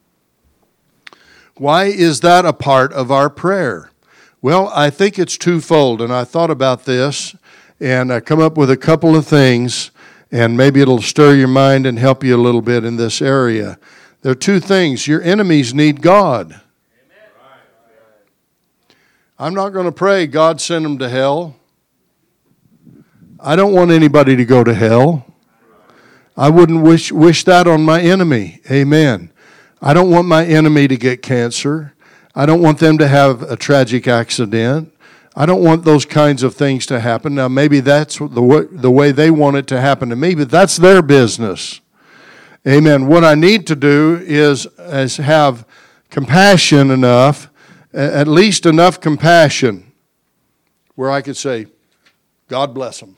Why is that a part of our prayer? Well, I think it's twofold, and I thought about this, and I come up with a couple of things, and maybe it'll stir your mind and help you a little bit in this area. There are two things. Your enemies need God. I'm not going to pray, God send them to hell. I don't want anybody to go to hell. I wouldn't wish that on my enemy. Amen. I don't want my enemy to get cancer. I don't want them to have a tragic accident. I don't want those kinds of things to happen. Now, maybe that's the way they want it to happen to me, but that's their business. Amen. What I need to do is have compassion enough, at least enough compassion, where I could say, God bless them.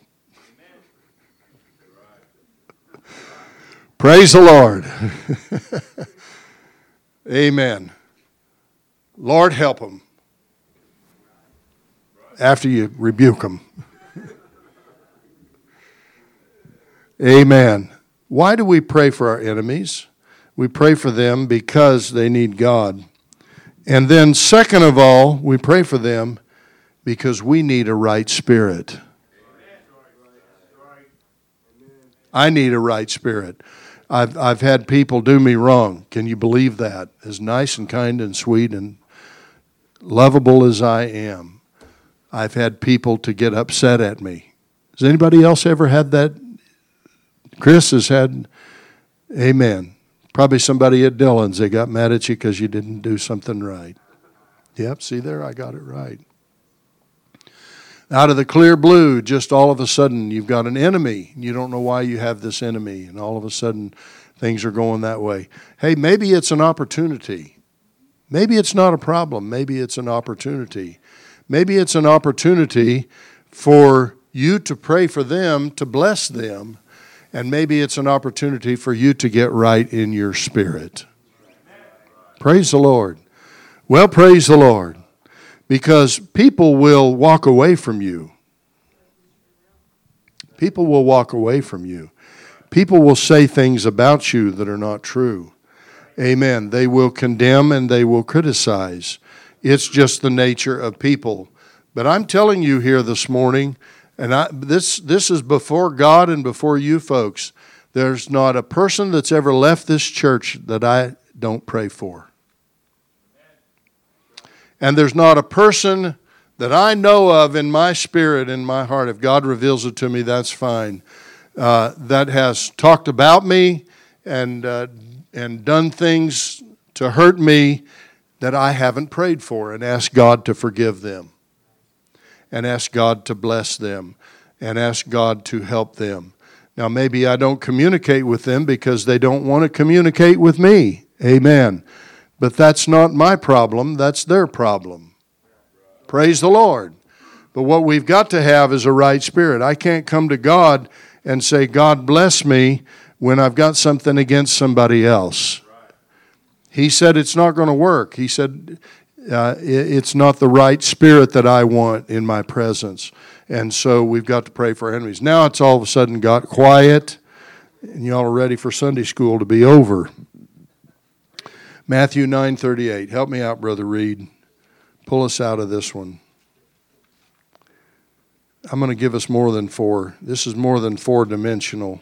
Praise the Lord. Amen. Lord, help them. After you rebuke them. Amen. Why do we pray for our enemies? We pray for them because they need God. And then second of all, we pray for them because we need a right spirit. I need a right spirit. I've had people do me wrong. Can you believe that? As nice and kind and sweet and lovable as I am, I've had people to get upset at me. Has anybody else ever had that? Chris has had, amen. Probably somebody at Dillon's, they got mad at you because you didn't do something right. Yep, see there, I got it right. Out of the clear blue, just all of a sudden, you've got an enemy. You don't know why you have this enemy, and all of a sudden, things are going that way. Hey, maybe it's an opportunity. Maybe it's not a problem. Maybe it's an opportunity. Maybe it's an opportunity for you to pray for them, to bless them, and maybe it's an opportunity for you to get right in your spirit. Praise the Lord. Well, praise the Lord. Because people will walk away from you. People will walk away from you. People will say things about you that are not true. Amen. They will condemn and they will criticize. It's just the nature of people. But I'm telling you here this morning, and this is before God and before you folks, there's not a person that's ever left this church that I don't pray for. And there's not a person that I know of in my spirit, in my heart, if God reveals it to me, that's fine, that has talked about me and done things to hurt me that I haven't prayed for and asked God to forgive them and asked God to bless them and asked God to help them. Now, maybe I don't communicate with them because they don't want to communicate with me. Amen. But that's not my problem. That's their problem. Praise the Lord. But what we've got to have is a right spirit. I can't come to God and say, God bless me, when I've got something against somebody else. He said it's not going to work. He said it's not the right spirit that I want in my presence. And so we've got to pray for our enemies. Now it's all of a sudden got quiet, and y'all are ready for Sunday school to be over. Matthew 9:38. Help me out, Brother Reed. Pull us out of this one. I'm going to give us more than four. This is more than four-dimensional.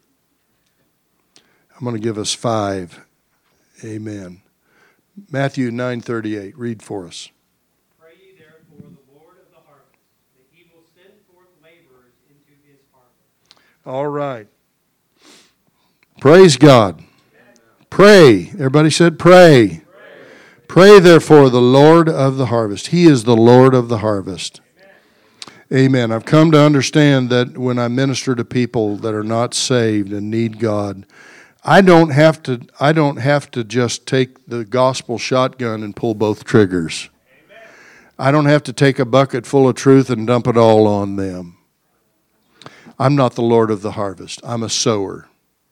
I'm going to give us five. Amen. Matthew 9:38. Read for us. Pray ye therefore the Lord of the harvest, that he will send forth laborers into his harvest. All right. Praise God. Pray. Everybody said pray. Pray therefore the Lord of the harvest. He is the Lord of the harvest. Amen. I've come to understand that when I minister to people that are not saved and need God, I don't have to just take the gospel shotgun and pull both triggers. I don't have to take a bucket full of truth and dump it all on them. I'm not the Lord of the harvest. I'm a sower.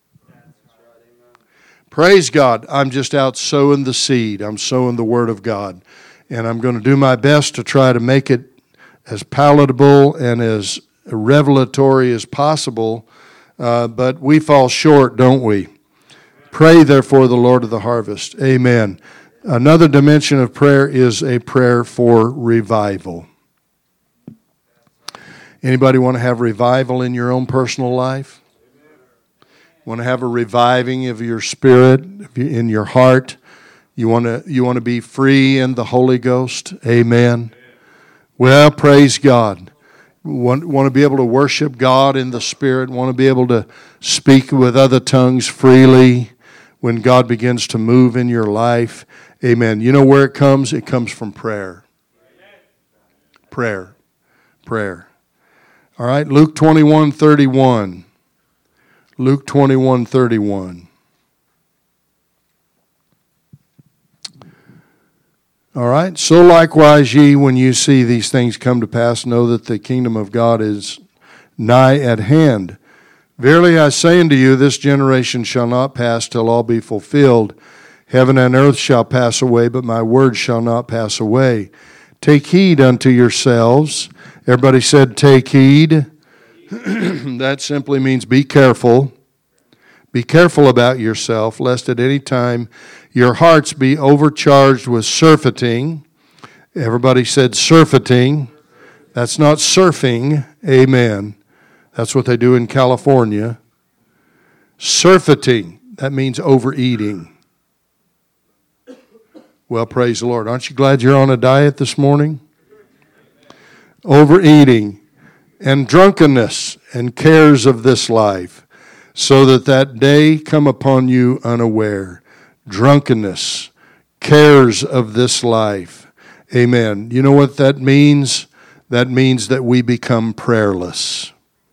Praise God. I'm just out sowing the seed. I'm sowing the Word of God. And I'm going to do my best to try to make it as palatable and as revelatory as possible. But we fall short, don't we? Pray, therefore, the Lord of the harvest. Amen. Another dimension of prayer is a prayer for revival. Anybody want to have revival in your own personal life? Want to have a reviving of your spirit, in your heart? You want to be free in the Holy Ghost? Amen. Well, praise God. Want to be able to worship God in the Spirit. Want to be able to speak with other tongues freely when God begins to move in your life. Amen. You know where it comes? It comes from prayer. Prayer. Prayer. All right, Luke 21:31. Luke 21:31. All right. So likewise ye, when you see these things come to pass, know that the kingdom of God is nigh at hand. Verily I say unto you, this generation shall not pass till all be fulfilled. Heaven and earth shall pass away, but my word shall not pass away. Take heed unto yourselves. Everybody said, take heed. That simply means be careful. Be careful about yourself, lest at any time your hearts be overcharged with surfeiting. Everybody said surfeiting. That's not surfing. Amen. That's what they do in California. Surfeiting. That means overeating. Well, praise the Lord. Aren't you glad you're on a diet this morning? Overeating and drunkenness and cares of this life, so that day come upon you unaware. Drunkenness, cares of this life. Amen. You know what that means? That means that we become prayerless.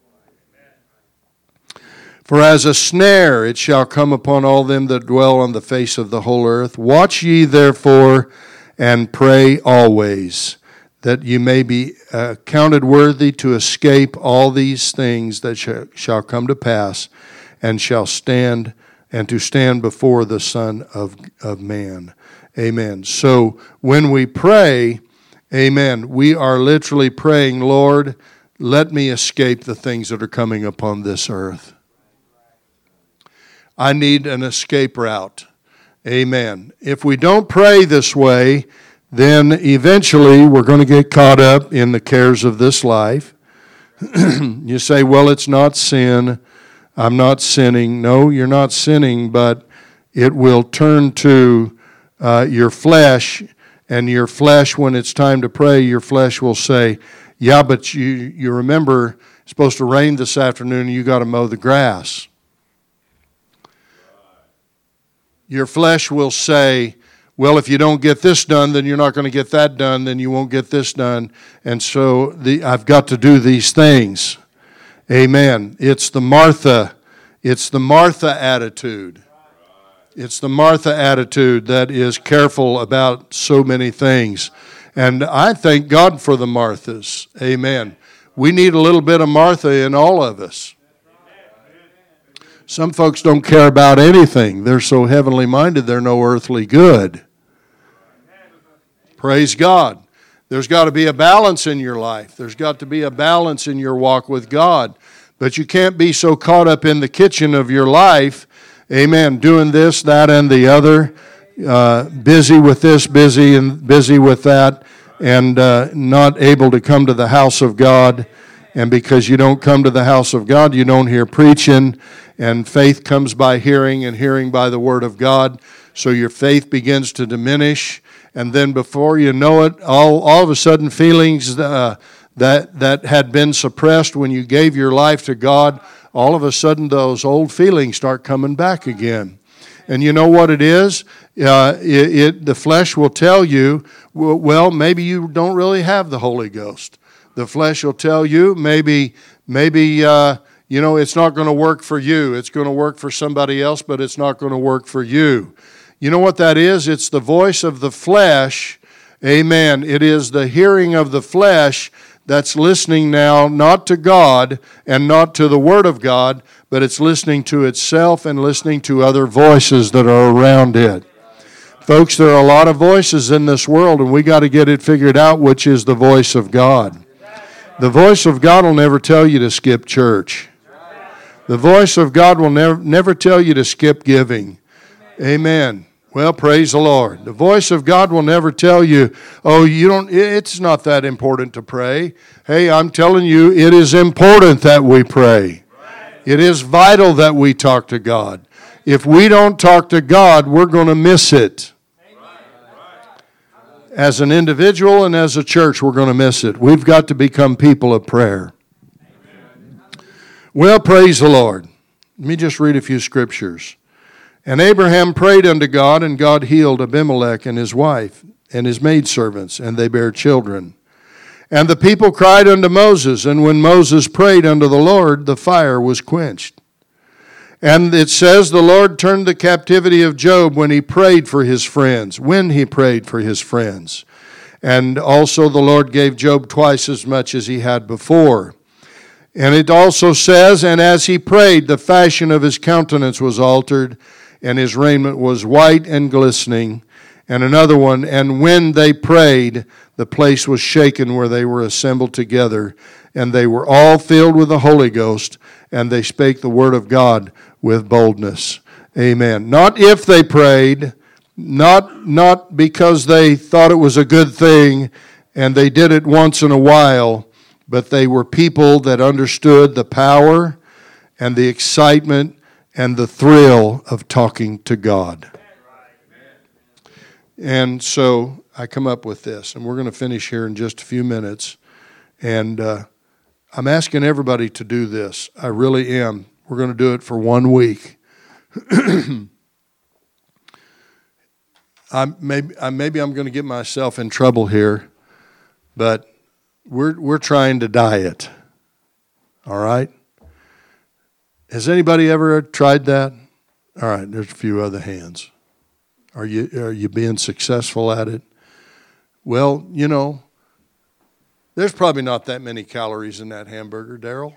For as a snare it shall come upon all them that dwell on the face of the whole earth. Watch ye therefore and pray always, that you may be counted worthy to escape all these things that shall come to pass, and shall stand, and to stand before the Son of Man. Amen. So when we pray, amen, we are literally praying, Lord, let me escape the things that are coming upon this earth. I need an escape route. Amen. If we don't pray this way, then eventually we're going to get caught up in the cares of this life. You say, well, it's not sin. I'm not sinning. No, you're not sinning, but it will turn to your flesh, and your flesh, when it's time to pray, your flesh will say, yeah, but you remember it's supposed to rain this afternoon and you got to mow the grass. Your flesh will say, well, if you don't get this done, then you're not going to get that done, then you won't get this done. And so I've got to do these things. Amen. It's the Martha attitude. It's the Martha attitude that is careful about so many things. And I thank God for the Marthas. Amen. We need a little bit of Martha in all of us. Some folks don't care about anything. They're so heavenly minded, they're no earthly good. Praise God. There's got to be a balance in your life. There's got to be a balance in your walk with God. But you can't be so caught up in the kitchen of your life, amen, doing this, that, and the other, busy with this, busy with that, and not able to come to the house of God. And because you don't come to the house of God, you don't hear preaching, and faith comes by hearing, and hearing by the word of God. So your faith begins to diminish, and then before you know it, all of a sudden feelings that had been suppressed when you gave your life to God, all of a sudden those old feelings start coming back again. And you know what it is? The flesh will tell you, well, maybe you don't really have the Holy Ghost. The flesh will tell you, maybe it's not going to work for you. It's going to work for somebody else, but it's not going to work for you. You know what that is? It's the voice of the flesh. Amen. It is the hearing of the flesh that's listening now not to God and not to the Word of God, but it's listening to itself and listening to other voices that are around it. Folks, there are a lot of voices in this world, and we got to get it figured out which is the voice of God. The voice of God will never tell you to skip church. The voice of God will never tell you to skip giving. Amen. Well, praise the Lord. The voice of God will never tell you, it's not that important to pray. Hey, I'm telling you, it is important that we pray. It is vital that we talk to God. If we don't talk to God, we're going to miss it. As an individual and as a church, we're going to miss it. We've got to become people of prayer. Well, praise the Lord. Let me just read a few scriptures. And Abraham prayed unto God, and God healed Abimelech and his wife and his maidservants, and they bare children. And the people cried unto Moses, and when Moses prayed unto the Lord, the fire was quenched. And it says the Lord turned the captivity of Job when he prayed for his friends, And also the Lord gave Job twice as much as he had before. And it also says, and as he prayed, the fashion of his countenance was altered, and his raiment was white and glistening. And another one, and when they prayed, the place was shaken where they were assembled together, and they were all filled with the Holy Ghost, and they spake the word of God with boldness. Amen. Not if they prayed, not because they thought it was a good thing, and they did it once in a while, but they were people that understood the power and the excitement and the thrill of talking to God. And so I come up with this, and we're going to finish here in just a few minutes. And I'm asking everybody to do this. I really am. We're going to do it for 1 week. Maybe I'm going to get myself in trouble here, but we're trying to diet. All right? Has anybody ever tried that? All right, there's a few other hands. Are you being successful at it? Well, there's probably not that many calories in that hamburger, Daryl.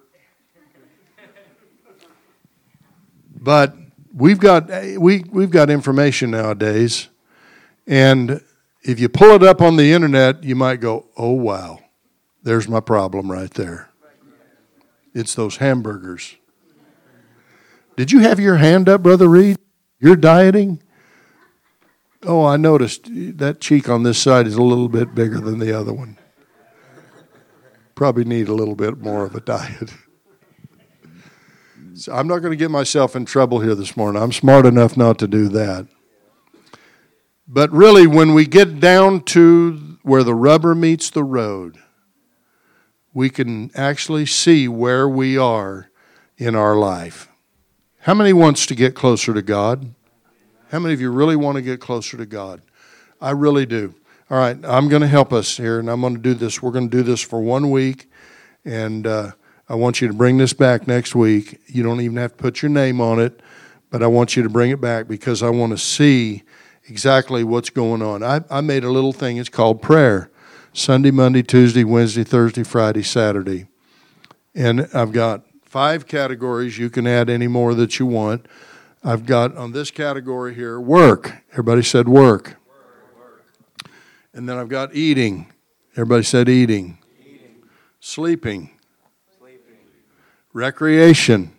But we've got information nowadays, and if you pull it up on the internet, you might go, "Oh wow, there's my problem right there." It's those hamburgers. Did you have your hand up, Brother Reed? You're dieting? Oh, I noticed that cheek on this side is a little bit bigger than the other one. Probably need a little bit more of a diet. So I'm not going to get myself in trouble here this morning. I'm smart enough not to do that. But really, when we get down to where the rubber meets the road, we can actually see where we are in our life. How many wants to get closer to God? How many of you really want to get closer to God? I really do. All right, I'm going to help us here, and I'm going to do this. We're going to do this for 1 week, and I want you to bring this back next week. You don't even have to put your name on it, but I want you to bring it back because I want to see exactly what's going on. I made a little thing. It's called prayer. Sunday, Monday, Tuesday, Wednesday, Thursday, Friday, Saturday. And I've got 5 categories. You can add any more that you want. I've got on this category here, work. Everybody said work. And then I've got eating. Everybody said eating. Sleeping. Recreation.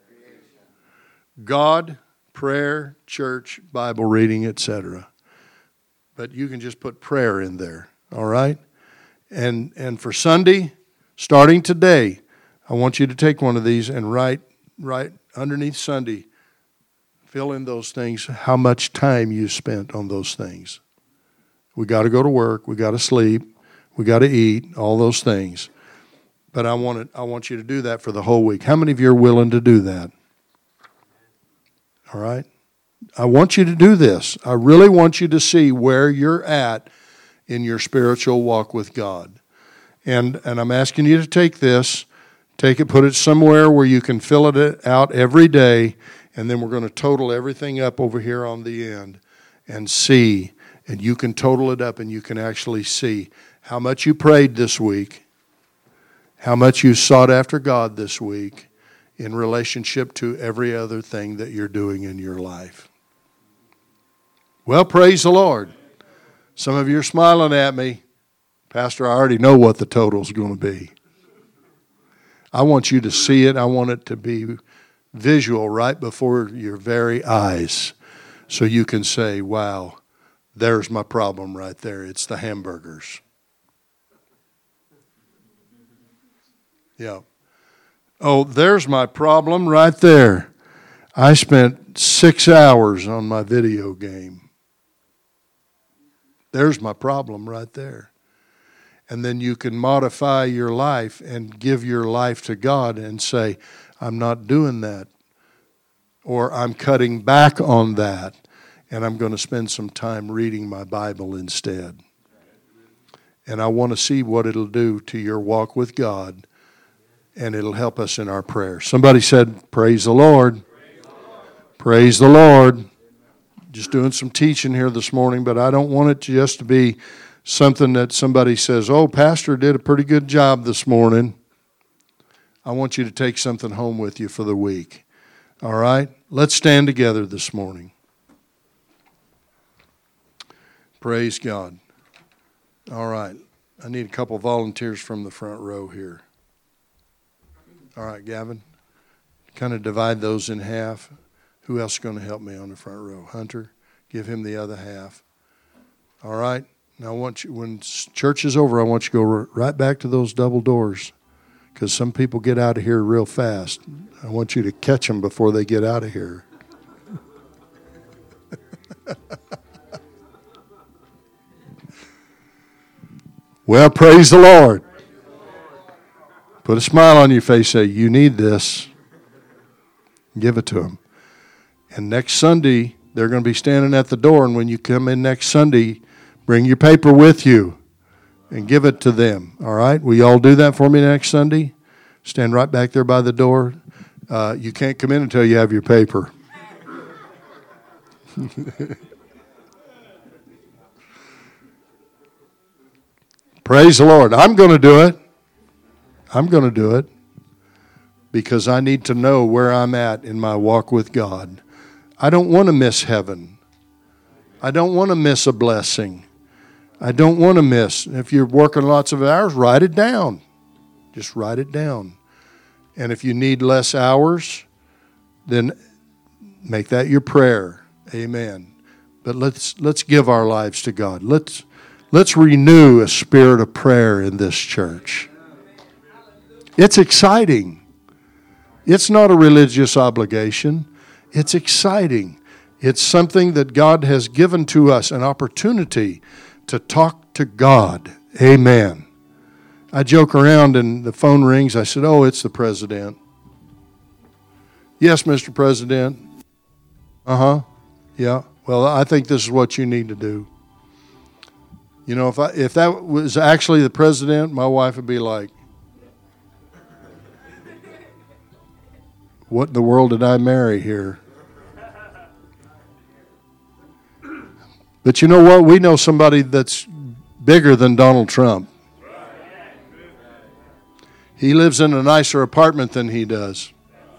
God, prayer, church, Bible reading, etc. But you can just put prayer in there, all right? And for Sunday, starting today, I want you to take one of these and write underneath Sunday, fill in those things, how much time you spent on those things. We got to go to work, we got to sleep, we got to eat, all those things. But I want you to do that for the whole week. How many of you are willing to do that? All right? I want you to do this. I really want you to see where you're at in your spiritual walk with God. And I'm asking you to take this, take it, put it somewhere where you can fill it out every day, and then we're going to total everything up over here on the end and see. And you can total it up and you can actually see how much you prayed this week, how much you sought after God this week in relationship to every other thing that you're doing in your life. Well, praise the Lord. Some of you are smiling at me. Pastor, I already know what the total's going to be. I want you to see it. I want it to be visual right before your very eyes so you can say, wow, there's my problem right there. It's the hamburgers. Yeah. Oh, there's my problem right there. I spent 6 hours on my video game. There's my problem right there. And then you can modify your life and give your life to God and say, I'm not doing that. Or I'm cutting back on that. And I'm going to spend some time reading my Bible instead. And I want to see what it'll do to your walk with God. And it'll help us in our prayer. Somebody said, praise the Lord. Praise the Lord. Just doing some teaching here this morning, but I don't want it just to be something that somebody says, oh, Pastor did a pretty good job this morning. I want you to take something home with you for the week. All right? Let's stand together this morning. Praise God. All right. I need a couple volunteers from the front row here. All right, Gavin. Kind of divide those in half. Who else is going to help me on the front row? Hunter, give him the other half. All right. Now, I want you, when church is over, I want you to go right back to those double doors because some people get out of here real fast. I want you to catch them before they get out of here. Well, praise the Lord. Put a smile on your face. Say, you need this. Give it to them. And next Sunday, they're going to be standing at the door. And when you come in next Sunday, bring your paper with you and give it to them. All right? Will you all do that for me next Sunday? Stand right back there by the door. You can't come in until you have your paper. Praise the Lord. I'm going to do it. I'm going to do it because I need to know where I'm at in my walk with God. I don't want to miss heaven. I don't want to miss a blessing. I don't want to miss. If you're working lots of hours, write it down. Just write it down. And if you need less hours, then make that your prayer. Amen. But let's give our lives to God. Let's renew a spirit of prayer in this church. It's exciting. It's not a religious obligation. It's exciting. It's something that God has given to us, an opportunity to talk to God. Amen. I joke around and the phone rings. I said, "Oh, it's the president." "Yes, Mr. President." "Uh-huh. Yeah. Well, I think this is what you need to do." You know, if that was actually the president, my wife would be like, "What in the world did I marry here?" But you know what? We know somebody that's bigger than Donald Trump. He lives in a nicer apartment than he does.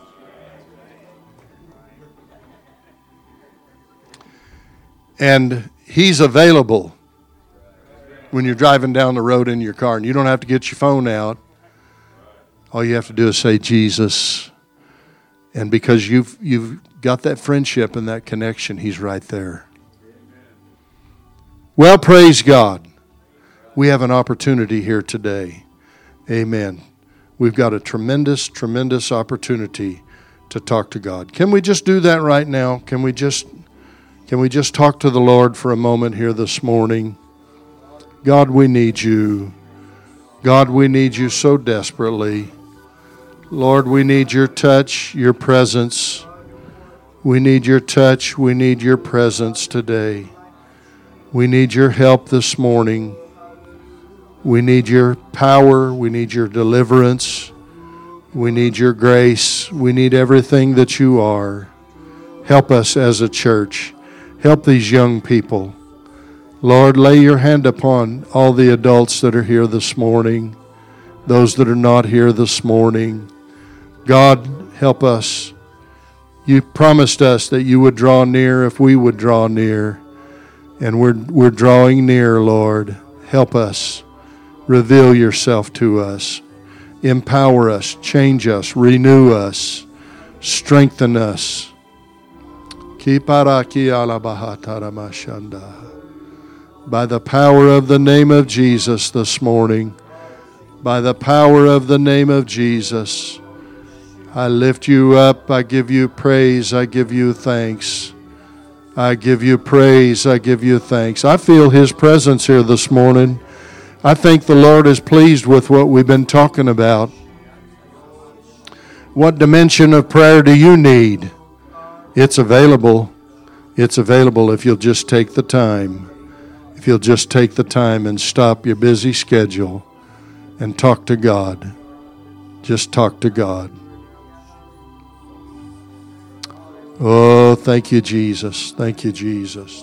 And he's available when you're driving down the road in your car, and you don't have to get your phone out. All you have to do is say, "Jesus." And because you've got that friendship and that connection, he's right there. Well, praise God. We have an opportunity here today. Amen. We've got a tremendous, tremendous opportunity to talk to God. Can we just do that right now? Can we just talk to the Lord for a moment here this morning? God, we need you. God, we need you so desperately. Lord, we need your touch, your presence. We need your touch. We need your presence today. We need your help this morning. We need your power. We need your deliverance. We need your grace. We need everything that you are. Help us as a church. Help these young people. Lord, lay your hand upon all the adults that are here this morning, those that are not here this morning. God, help us. You promised us that you would draw near if we would draw near. And we're drawing near, Lord. Help us. Reveal yourself to us. Empower us. Change us. Renew us. Strengthen us. By the power of the name of Jesus this morning, by the power of the name of Jesus, I lift you up. I give you praise. I give you thanks. I give you praise. I give you thanks. I feel his presence here this morning. I think the Lord is pleased with what we've been talking about. What dimension of prayer do you need? It's available. It's available if you'll just take the time. If you'll just take the time and stop your busy schedule and talk to God. Just talk to God. Oh, thank you, Jesus. Thank you, Jesus.